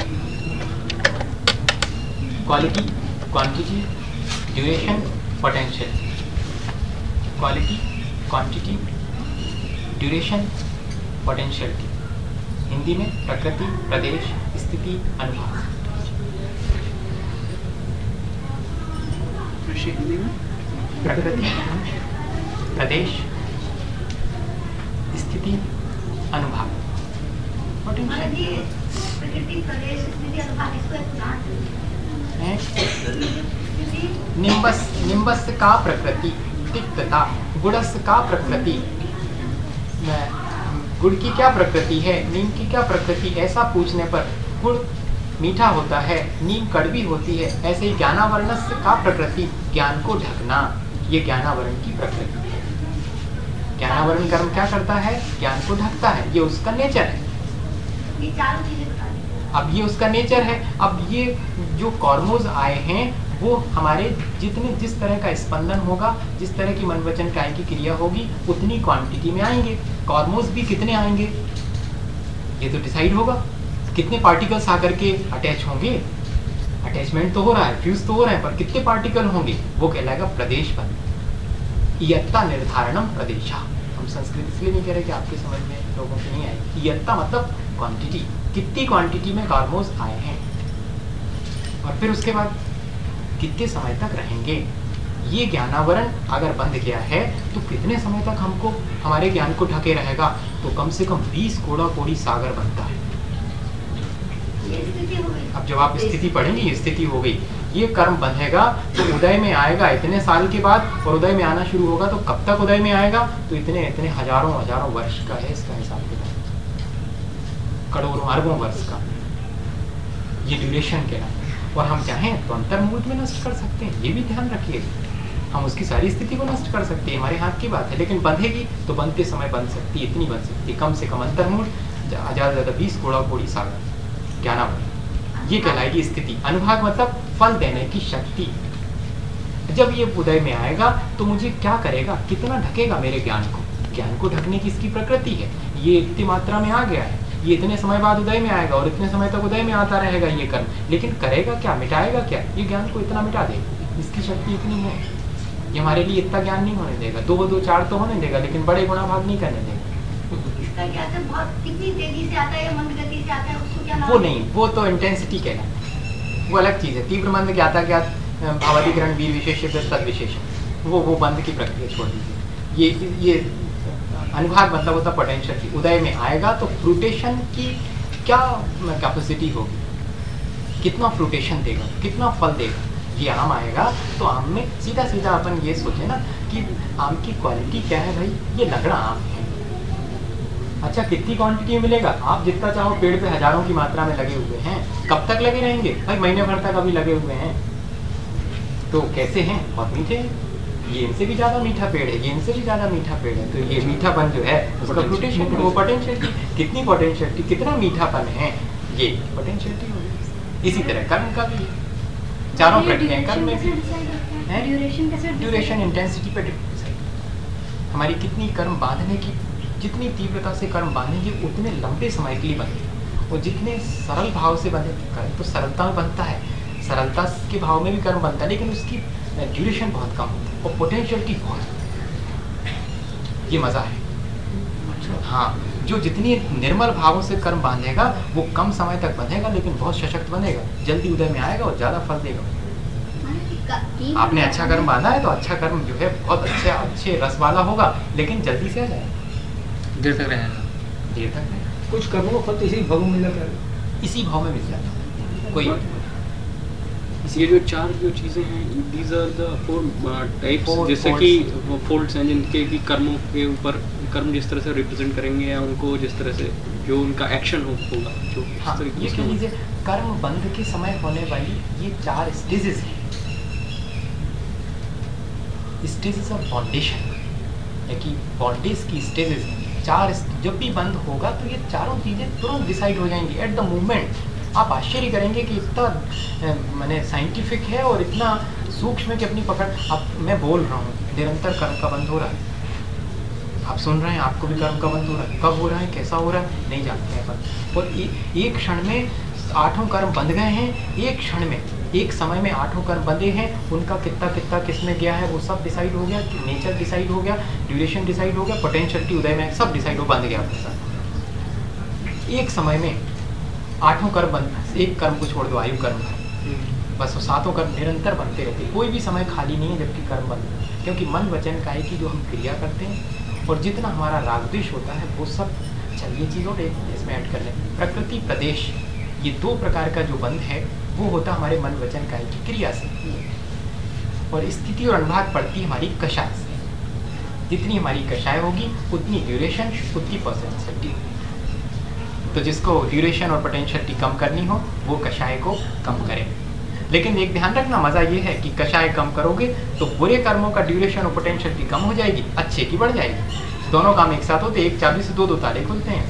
Quality, quantity, duration, potential. Quality, quantity, duration, potentiality. Hindi में प्रकृति, प्रदेश, स्थिति, अनुभाग। हिंदी में प्रकृति, प्रदेश, स्थिति, अनुभाग। पोटेंशियल प्रकृति प्रदेश स्थिति अनुभाग, इसको एक उदाहरण दीजिए। निम्बस, निम्बस का प्रकृति, तिक्तता। गुड़स का प्रकृति, गुड़ की क्या प्रकृति है, नीम की क्या प्रकृति। ऐसा पूछने पर गुड़ मीठा होता है, नीम कड़वी होती है। ऐसे ही ज्ञानावरणस्य का प्रकृति, ज्ञान को ढकना, ये ज्ञानावरण की प्रकृति है। ज्ञानावरण कर्म क्या करता है? ज्ञान को ढकता है, ये उसका नेचर है। ये चारों चीजें बता दीजिए। अब ये उसका नेचर है। अब ये जो कॉर्मोज आए हैं वो हमारे जितने जिस तरह का स्पंदन होगा, जिस तरह की मन वचन काय की क्रिया होगी, उतनी क्वांटिटी में आएंगे। कॉर्मोज भी कितने आएंगे ये तो डिसाइड होगा। कितने पार्टिकल्स आकर के अटैच होंगे, अटैचमेंट तो हो रहा है, फ्यूज तो हो रहा है, पर कितने पार्टिकल होंगे वो कहलाएगा प्रदेश बंध। इयत्ता निर्धारणम प्रदेशा। हम संस्कृत इसलिए नहीं कह रहे कि आपके समझ में लोगों की नहीं आएगी। इयत्ता मतलब क्वांटिटी, कितनी क्वांटिटी में कॉर्मोज आए हैं और फिर उसके बाद कितने समय तक रहेंगे। ये ज्ञानावरण अगर बंद गया है तो कितने समय तक हमको हमारे ज्ञान को ढके रहेगा? तो कम से कम बीस कोड़ा कोड़ी सागर बनता है। ये स्थिति हो गई। अब जब आप स्थिति पढ़ेंगे, ये स्थिति हो गई। ये कर्म बंधेगा तो उदय में आएगा इतने साल के बाद, और उदय में आना शुरू होगा तो कब तक उदय में आएगा, तो इतने इतने हजारों हजारों वर्ष का है इसका हिसाब किताब, करोड़ों अरबों वर्ष का ये ड्यूरेशन के नाम। और हम चाहें तो अंतर्मुहूर्त में नष्ट कर सकते हैं, ये भी ध्यान रखिएगा, हम उसकी सारी स्थिति को नष्ट कर सकते हैं, हमारे हाथ की बात है। लेकिन बंधेगी तो बनते समय बन सकती है, इतनी बन सकती है, कम से कम अंतर्मुहूर्त ज्यादा से ज्यादा बीस घोड़ा घोड़ी सागर ज्ञानावली, ये कहलाएगी स्थिति। अनुभाग मतलब फल देने की शक्ति। जब ये उदय में आएगा तो मुझे क्या करेगा, कितना ढकेगा मेरे ज्ञान को, ज्ञान को ढकने की इसकी प्रकृति है, ये इतनी मात्रा में आ गया है, ये इतने समय बाद उदय में आएगा और इतने समय तक उदय में आता रहेगा ये कर्म, लेकिन करेगा क्या, मिटाएगा क्या, ये ज्ञान को इतना मिटा देगा, इसकी शक्ति इतनी है, ये हमारे लिए इतना ज्ञान नहीं होने देगा, दो दो चार तो होने देगा लेकिन बड़े गुणा भाग नहीं करने देगा। इसका क्या है, बहुत कितनी तेजी से आता है या मंद गति से आता है, उसको क्या नाम वो है? नहीं, वो तो इंटेंसिटी कहलाता, वो अलग चीज है। तीव्र मंद ज्ञाता ज्ञात भावाधिकरण वीर विशेष तद विशेषण, वो वो बंद की प्रक्रिया छोड़ दीजिए। ये ये अनुभाग मतलब होता पोटेंशियल, उदय में आएगा तो फ्रूटेशन की क्या कैपेसिटी होगी, कितना फ्रूटेशन देगा, कितना फल देगा। ये आम आएगा तो आम में सीधा सीधा अपन ये सोचे ना कि आम की क्वालिटी क्या है भाई, ये लगड़ा आम है, अच्छा कितनी क्वांटिटी में मिलेगा, आप जितना चाहो पेड़ पे हजारों की मात्रा में लगे हुए हैं, कब तक लगे रहेंगे भाई, महीने भर तक अभी लगे हुए हैं, तो कैसे हैं, बहुत मीठे हैं, ये इनसे भी ज्यादा मीठा पेड़ है, ये इनसे भी ज्यादा मीठा पेड़ है, तो ये मीठापन जो है उसका फ्रूटेशन, वो पोटेंशियलिटी, कितनी पोटेंशियलिटी, कितना मीठापन है, ये पोटेंशियलिटी होगी। इसी तरह कर्म का भी चारों प्रक्रियाएं कर्म में भी है, ड्यूरेशन इंटेंसिटी पे डिपेंड, हमारी कितनी कर्म बांधने की, जितनी तीव्रता से कर्म बांधेंगे उतने लंबे समय के लिए बंधेंगे, और जितने सरल भाव से बंधे, कर्म तो सरलता में बनता है, सरलता के भाव में भी कर्म बनता है, लेकिन उसकी ड्यूरेशन बहुत कम होती है और पोटेंशियलिटी बहुत, ये मजा है। हाँ, जो जितनी निर्मल भावों से कर्म बांधेगा वो कम समय तक बंधेगा लेकिन बहुत सशक्त बनेगा, जल्दी उदय में आएगा और ज्यादा फल देगा। आपने अच्छा कर्म बांधा है तो अच्छा कर्म जो है बहुत अच्छे अच्छे रस वाला होगा, लेकिन जल्दी से आ जाएगा, देर तक रहेगा, देर तक रहेगा। कुछ कर्मों का फल तो इसी भाव में मिल जाता है, इसी भाव में मिल जाता है। कोई ये जो चार जो चीज़ें हैं, these are the four types, Four जैसे folds. कि फोल्ड्स हैं जिनके कि कर्मों के ऊपर कर्म जिस तरह से रिप्रेजेंट करेंगे या उनको जिस तरह से जो उनका एक्शन हो होगा, जो इस हाँ, तरीके ये से कह लीजिए कर्म बंध के समय होने वाली ये चार स्टेजेस हैं, स्टेजेस ऑफ बॉन्डेशन, या कि बॉन्डेज की स्टेजेस हैं चार। जब भी बंद होगा तो ये चारों चीजें तुरंत डिसाइड हो जाएंगी एट द मोमेंट। आप आश्चर्य करेंगे कि इतना मैंने साइंटिफिक है और इतना सूक्ष्म है कि अपनी पकड़, अब मैं बोल रहा हूँ निरंतर कर्म का बंद हो रहा है, आप सुन रहे हैं, आपको भी कर्म का बंद हो रहा है, कब हो रहा है, कैसा हो रहा है, नहीं जानते हैं अपन, और ए, एक क्षण में आठों कर्म बंध गए हैं, एक क्षण में, एक समय में आठों कर्म बंधे हैं, उनका कितना कितना किसमें गया है वो सब डिसाइड हो गया, नेचर डिसाइड हो गया, ड्यूरेशन डिसाइड हो गया, पोटेंशियलिटी उदय में सब डिसाइड हो, बंध गया आपके साथ एक समय में। आठों कर्म बंद, एक कर्म को छोड़ दो, आयु कर्म है, बस वो सातों कर्म निरंतर बनते रहते हैं, कोई भी समय खाली नहीं है जबकि कर्म बंद है, क्योंकि मन वचन काया की जो हम क्रिया करते हैं और जितना हमारा राग द्वेष होता है वो सब, चलिए चीज़ों को इसमें ऐड कर लें, प्रकृति प्रदेश, ये दो प्रकार का जो बंध है वो होता हमारे मन वचन काया की क्रिया से, और स्थिति और अनुभाग पड़ती है हमारी कषाय से। जितनी हमारी कषाय होगी उतनी ड्यूरेशन, उतनी पोटेंशियलिटी। तो जिसको ड्यूरेशन और पोटेंशियलिटी कम करनी हो वो कषाय को कम करें, लेकिन एक ध्यान रखना, मजा ये है कि कषाय कम करोगे तो बुरे कर्मों का ड्यूरेशन और पोटेंशियलिटी कम हो जाएगी, अच्छे की बढ़ जाएगी, दोनों काम एक साथ होते, एक चाबी से दो दो ताले खुलते हैं।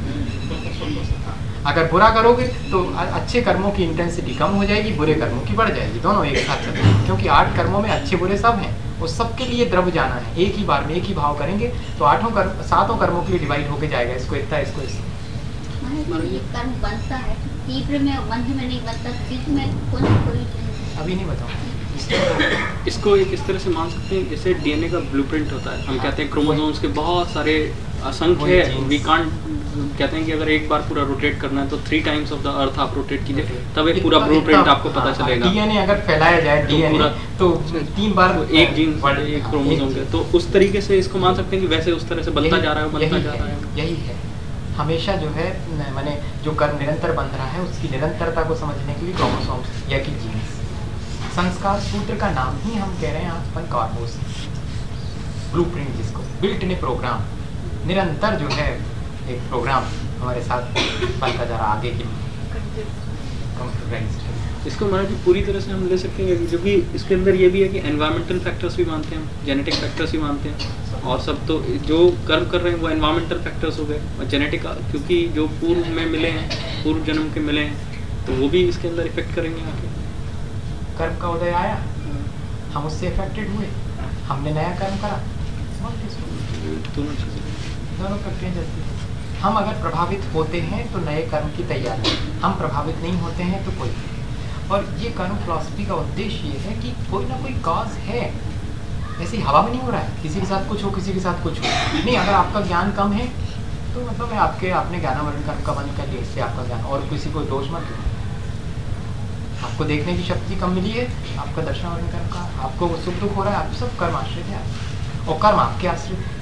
अगर बुरा करोगे तो अच्छे कर्मों की इंटेंसिटी कम हो जाएगी, बुरे कर्मों की बढ़ जाएगी, दोनों एक साथ चलते हैं, क्योंकि आठ कर्मों में अच्छे बुरे सब हैं, उस सबके लिए द्रव जाना है, एक ही बार में एक ही भाव करेंगे तो आठों कर्म सातों कर्मों के लिए डिवाइड होके जाएगा, इसको इतना, इसको इस ये कर्म बनता है, तीव्र में मंद में नहीं बनता, बीच में कौन कोई अभी नहीं बताऊँ। इसको एक इस तरह से मान सकते हैं जैसे डीएनए का ब्लूप्रिंट होता है, हम कहते हैं क्रोमोसोम्स के बहुत सारे असंख्य है, वी कांट, कहते हैं कि अगर एक बार पूरा रोटेट करना है तो three times of the earth आप रोटेट कीजिए तब एक पूरा ब्लूप्रिंट आपको पता चलेगा। डीएनए अगर फैलाया जाए डीएनए तो तीन बार एक जीन एक क्रोमोसोम के, तो उस तरीके से इसको मान सकते हैं कि वैसे उस तरह से बनता जा रहा है, बनता जा रहा है। यही है हमेशा जो है, मैंने जो कर्म निरंतर बन रहा है उसकी निरंतरता को समझने के लिए क्रोमोसोम्स या कि जीन्स संस्कार सूत्र का नाम ही हम कह रहे हैं आज अपन कार्मोस, ब्लूप्रिंट जिसको बिल्ट इन प्रोग्राम, निरंतर जो है एक प्रोग्राम हमारे साथ बनता जा रहा आगे के लिए कंप्यूटराइज्ड। इसको हमारा जी पूरी तरह से हम ले सकते हैं, जो कि इसके अंदर ये भी है कि एनवायरमेंटल फैक्टर्स भी मानते हैं, जेनेटिक फैक्टर्स भी मानते हैं, और सब तो जो कर्म कर रहे हैं वो एनवायरमेंटल फैक्टर्स हो गए, और जेनेटिक क्योंकि जो पूर्व में मिले हैं, पूर्व जन्म के मिले हैं, तो वो भी इसके अंदर इफेक्ट करेंगे आके। कर्म का उदय आया, हम उससे इफेक्टेड हुए, हमने नया कर्म करा, दोनों चीज़ें दोनों प्रक्रिया चलती है। हम अगर प्रभावित होते हैं तो नए कर्म की तैयारी, हम प्रभावित नहीं होते हैं तो कोई। और ये कर्म फिलॉसफी का उद्देश्य ये है कि कोई ना कोई कॉज है, ऐसी हवा में नहीं हो रहा है, किसी के साथ कुछ हो किसी के साथ कुछ हो नहीं। अगर आपका ज्ञान कम है तो मतलब मैं आपके आपने ज्ञानावरण कर्म का बंद कर लिया, इससे आपका ज्ञान, और किसी को दोष मत दो। आपको देखने की शक्ति कम मिली है, आपका दर्शनावरण कर्म का, आपको सुख दुख हो रहा है, आप सब कर्म आश्रित है, और कर्म आपके आश्रित है।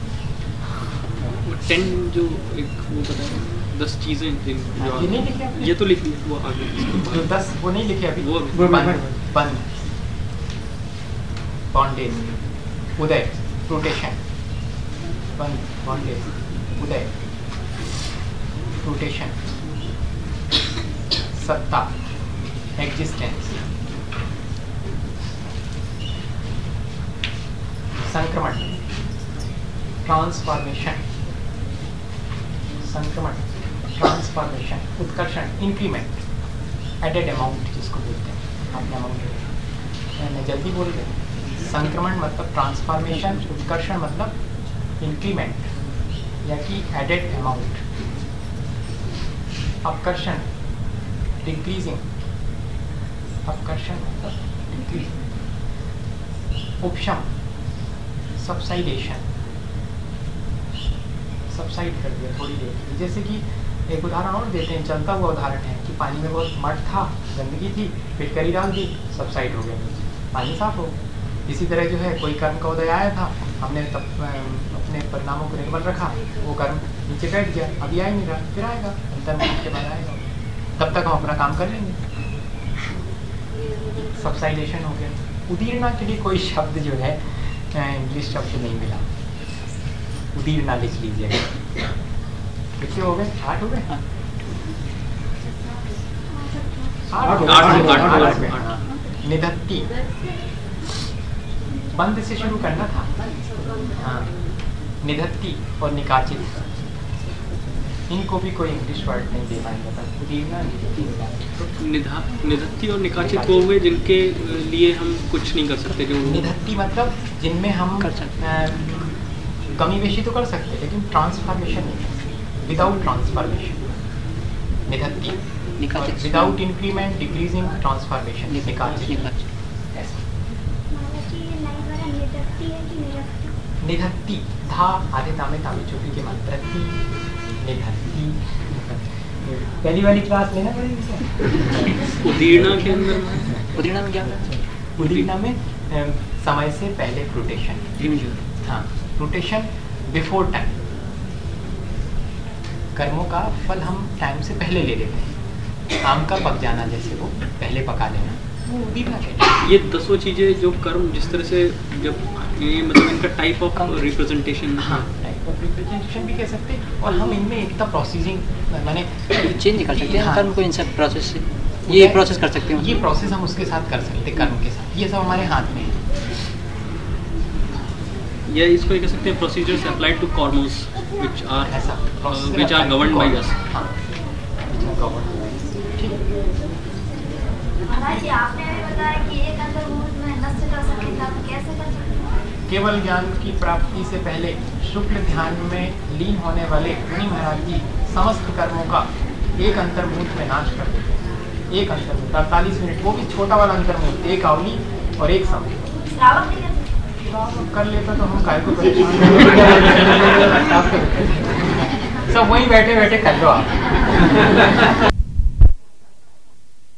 टेन जो एक वो बताया दस चीज़ें जिन जो ये नहीं लिखे आपने? ये तो लिख लिया, वो आगे जो दस वो नहीं लिखे अभी, वो वो बंद बंद बॉन्डेज, उदय, रोटेशन, बंद, बॉन्डेज, उदय, रोटेशन, सत्ता, एग्जिस्टेंस, संक्रमण, ट्रांसफॉर्मेशन, संक्रमण, ट्रांसफॉर्मेशन, उत्कर्षण, इंक्रीमेंट, एडेड अमाउंट जिसको बोलते हैं, आपने अमाउंट मैंने जल्दी बोल रहे। संक्रमण मतलब ट्रांसफॉर्मेशन, उत्कर्षण मतलब इंक्रीमेंट या कि एडेड अमाउंट, अपकर्षण डिक्रीजिंग, अपकर्षण मतलब डिक्रीजिंग, उपशम सबसाइडेशन, सबसाइड कर दिया थोड़ी देर के लिए। जैसे कि एक उदाहरण और देते हैं, चलता हुआ उदाहरण है कि पानी में बहुत मड था, गंदगी थी, फिटकरी डाल दी, सबसाइड हो गया, पानी साफ हो। इसी तरह जो है कोई कर्म का उदय आया था, हमने तब अपने परिणामों को निर्मल रखा, वो कर्म नीचे बैठ गया, अभी आ ही नहीं रहा, फिर आएगा, अंतर्मुख के बाद आएगा, तब तक हम अपना काम कर लेंगे। सबसाइडेशन हो गया। उदीर्णा के लिए कोई शब्द जो है इंग्लिश शब्द नहीं मिला, उदीर्णा लिख लीजिएगा। कितने हो गए? आठ हो गए? निधत्ती, बंद से शुरू करना था। हाँ, निधत्ती और निकाचित, इनको भी कोई इंग्लिश वर्ड नहीं दे पाएंगे, पर उदीर्णा, निधत्ती, निकाचित। निधा निधत्ती और निकाचित वो हुए जिनके लिए हम कुछ नहीं कर सकते। जो निधत्ती मतलब जिनमें हम कर सकते, कमी बेशी तो कर सकते हैं, लेकिन ट्रांसफॉर्मेशन नहीं, विदाउट ट्रांसफॉर्मेशन निधत्ती, निकाचित, विदाउट इंक्रीमेंट, डिक्रीजिंग, ट्रांसफॉर्मेशन निकाचित। निकाचित। निधत्ती, धा आधे तामे तामे चोटी के मात्रा ती, निधत्ती। पहली वाली क्लास लेना पड़ेगी क्या? उदीर्णा के अंदर उदीर्णा में क्या होता है? उदीर्णा में अम, समय से पहले फ्रूटेशन। हाँ, फ्रूटेशन बिफोर टाइम, कर्मों का फल हम टाइम से पहले ले लेते हैं। आम का पक जाना जैसे, वो पहले पका लेना, वो उदीर्णा कहते हैं। ये दसों चीज़ें जो कर्म जिस तरह से जब ये मतलब इनका टाइप ऑफ रिप्रेजेंटेशन। हाँ, टाइप ऑफ रिप्रेजेंटेशन भी कह सकते हैं, और हम इनमें इतना प्रोसेसिंग मैंने चेंज नहीं कर सकते हैं हाँ, कर्म को इन सब प्रोसेस से, ये प्रोसेस कर सकते हैं। ये प्रोसेस हम उसके साथ कर सकते हैं, कर्म के साथ, ये सब हमारे हाथ में है। या इसको कह सकते हैं प्रोसीजर्स अप्लाइड टू कर्मोस व्हिच आर ऐसा which are governed by us. हाँ, ठीक। महाराज जी, आपने अभी बताया कि एक अंतर्मुख में नष्ट कर सकते हैं, तो कैसे कर सकते हैं? केवल ज्ञान की प्राप्ति से पहले शुक्ल ध्यान में लीन होने वाले मुनि महाराज जी समस्त कर्मों का एक अंतर्मुख में नाश कर देते हैं। एक अंतर्मुख अड़तालीस मिनट, वो भी छोटा वाला अंतर्मुख, एक आवली और एक समय। श्रावक नहीं कर सकते? कर लेता तो हम काय को परेशान सब वहीं बैठे बैठे कर लो आप।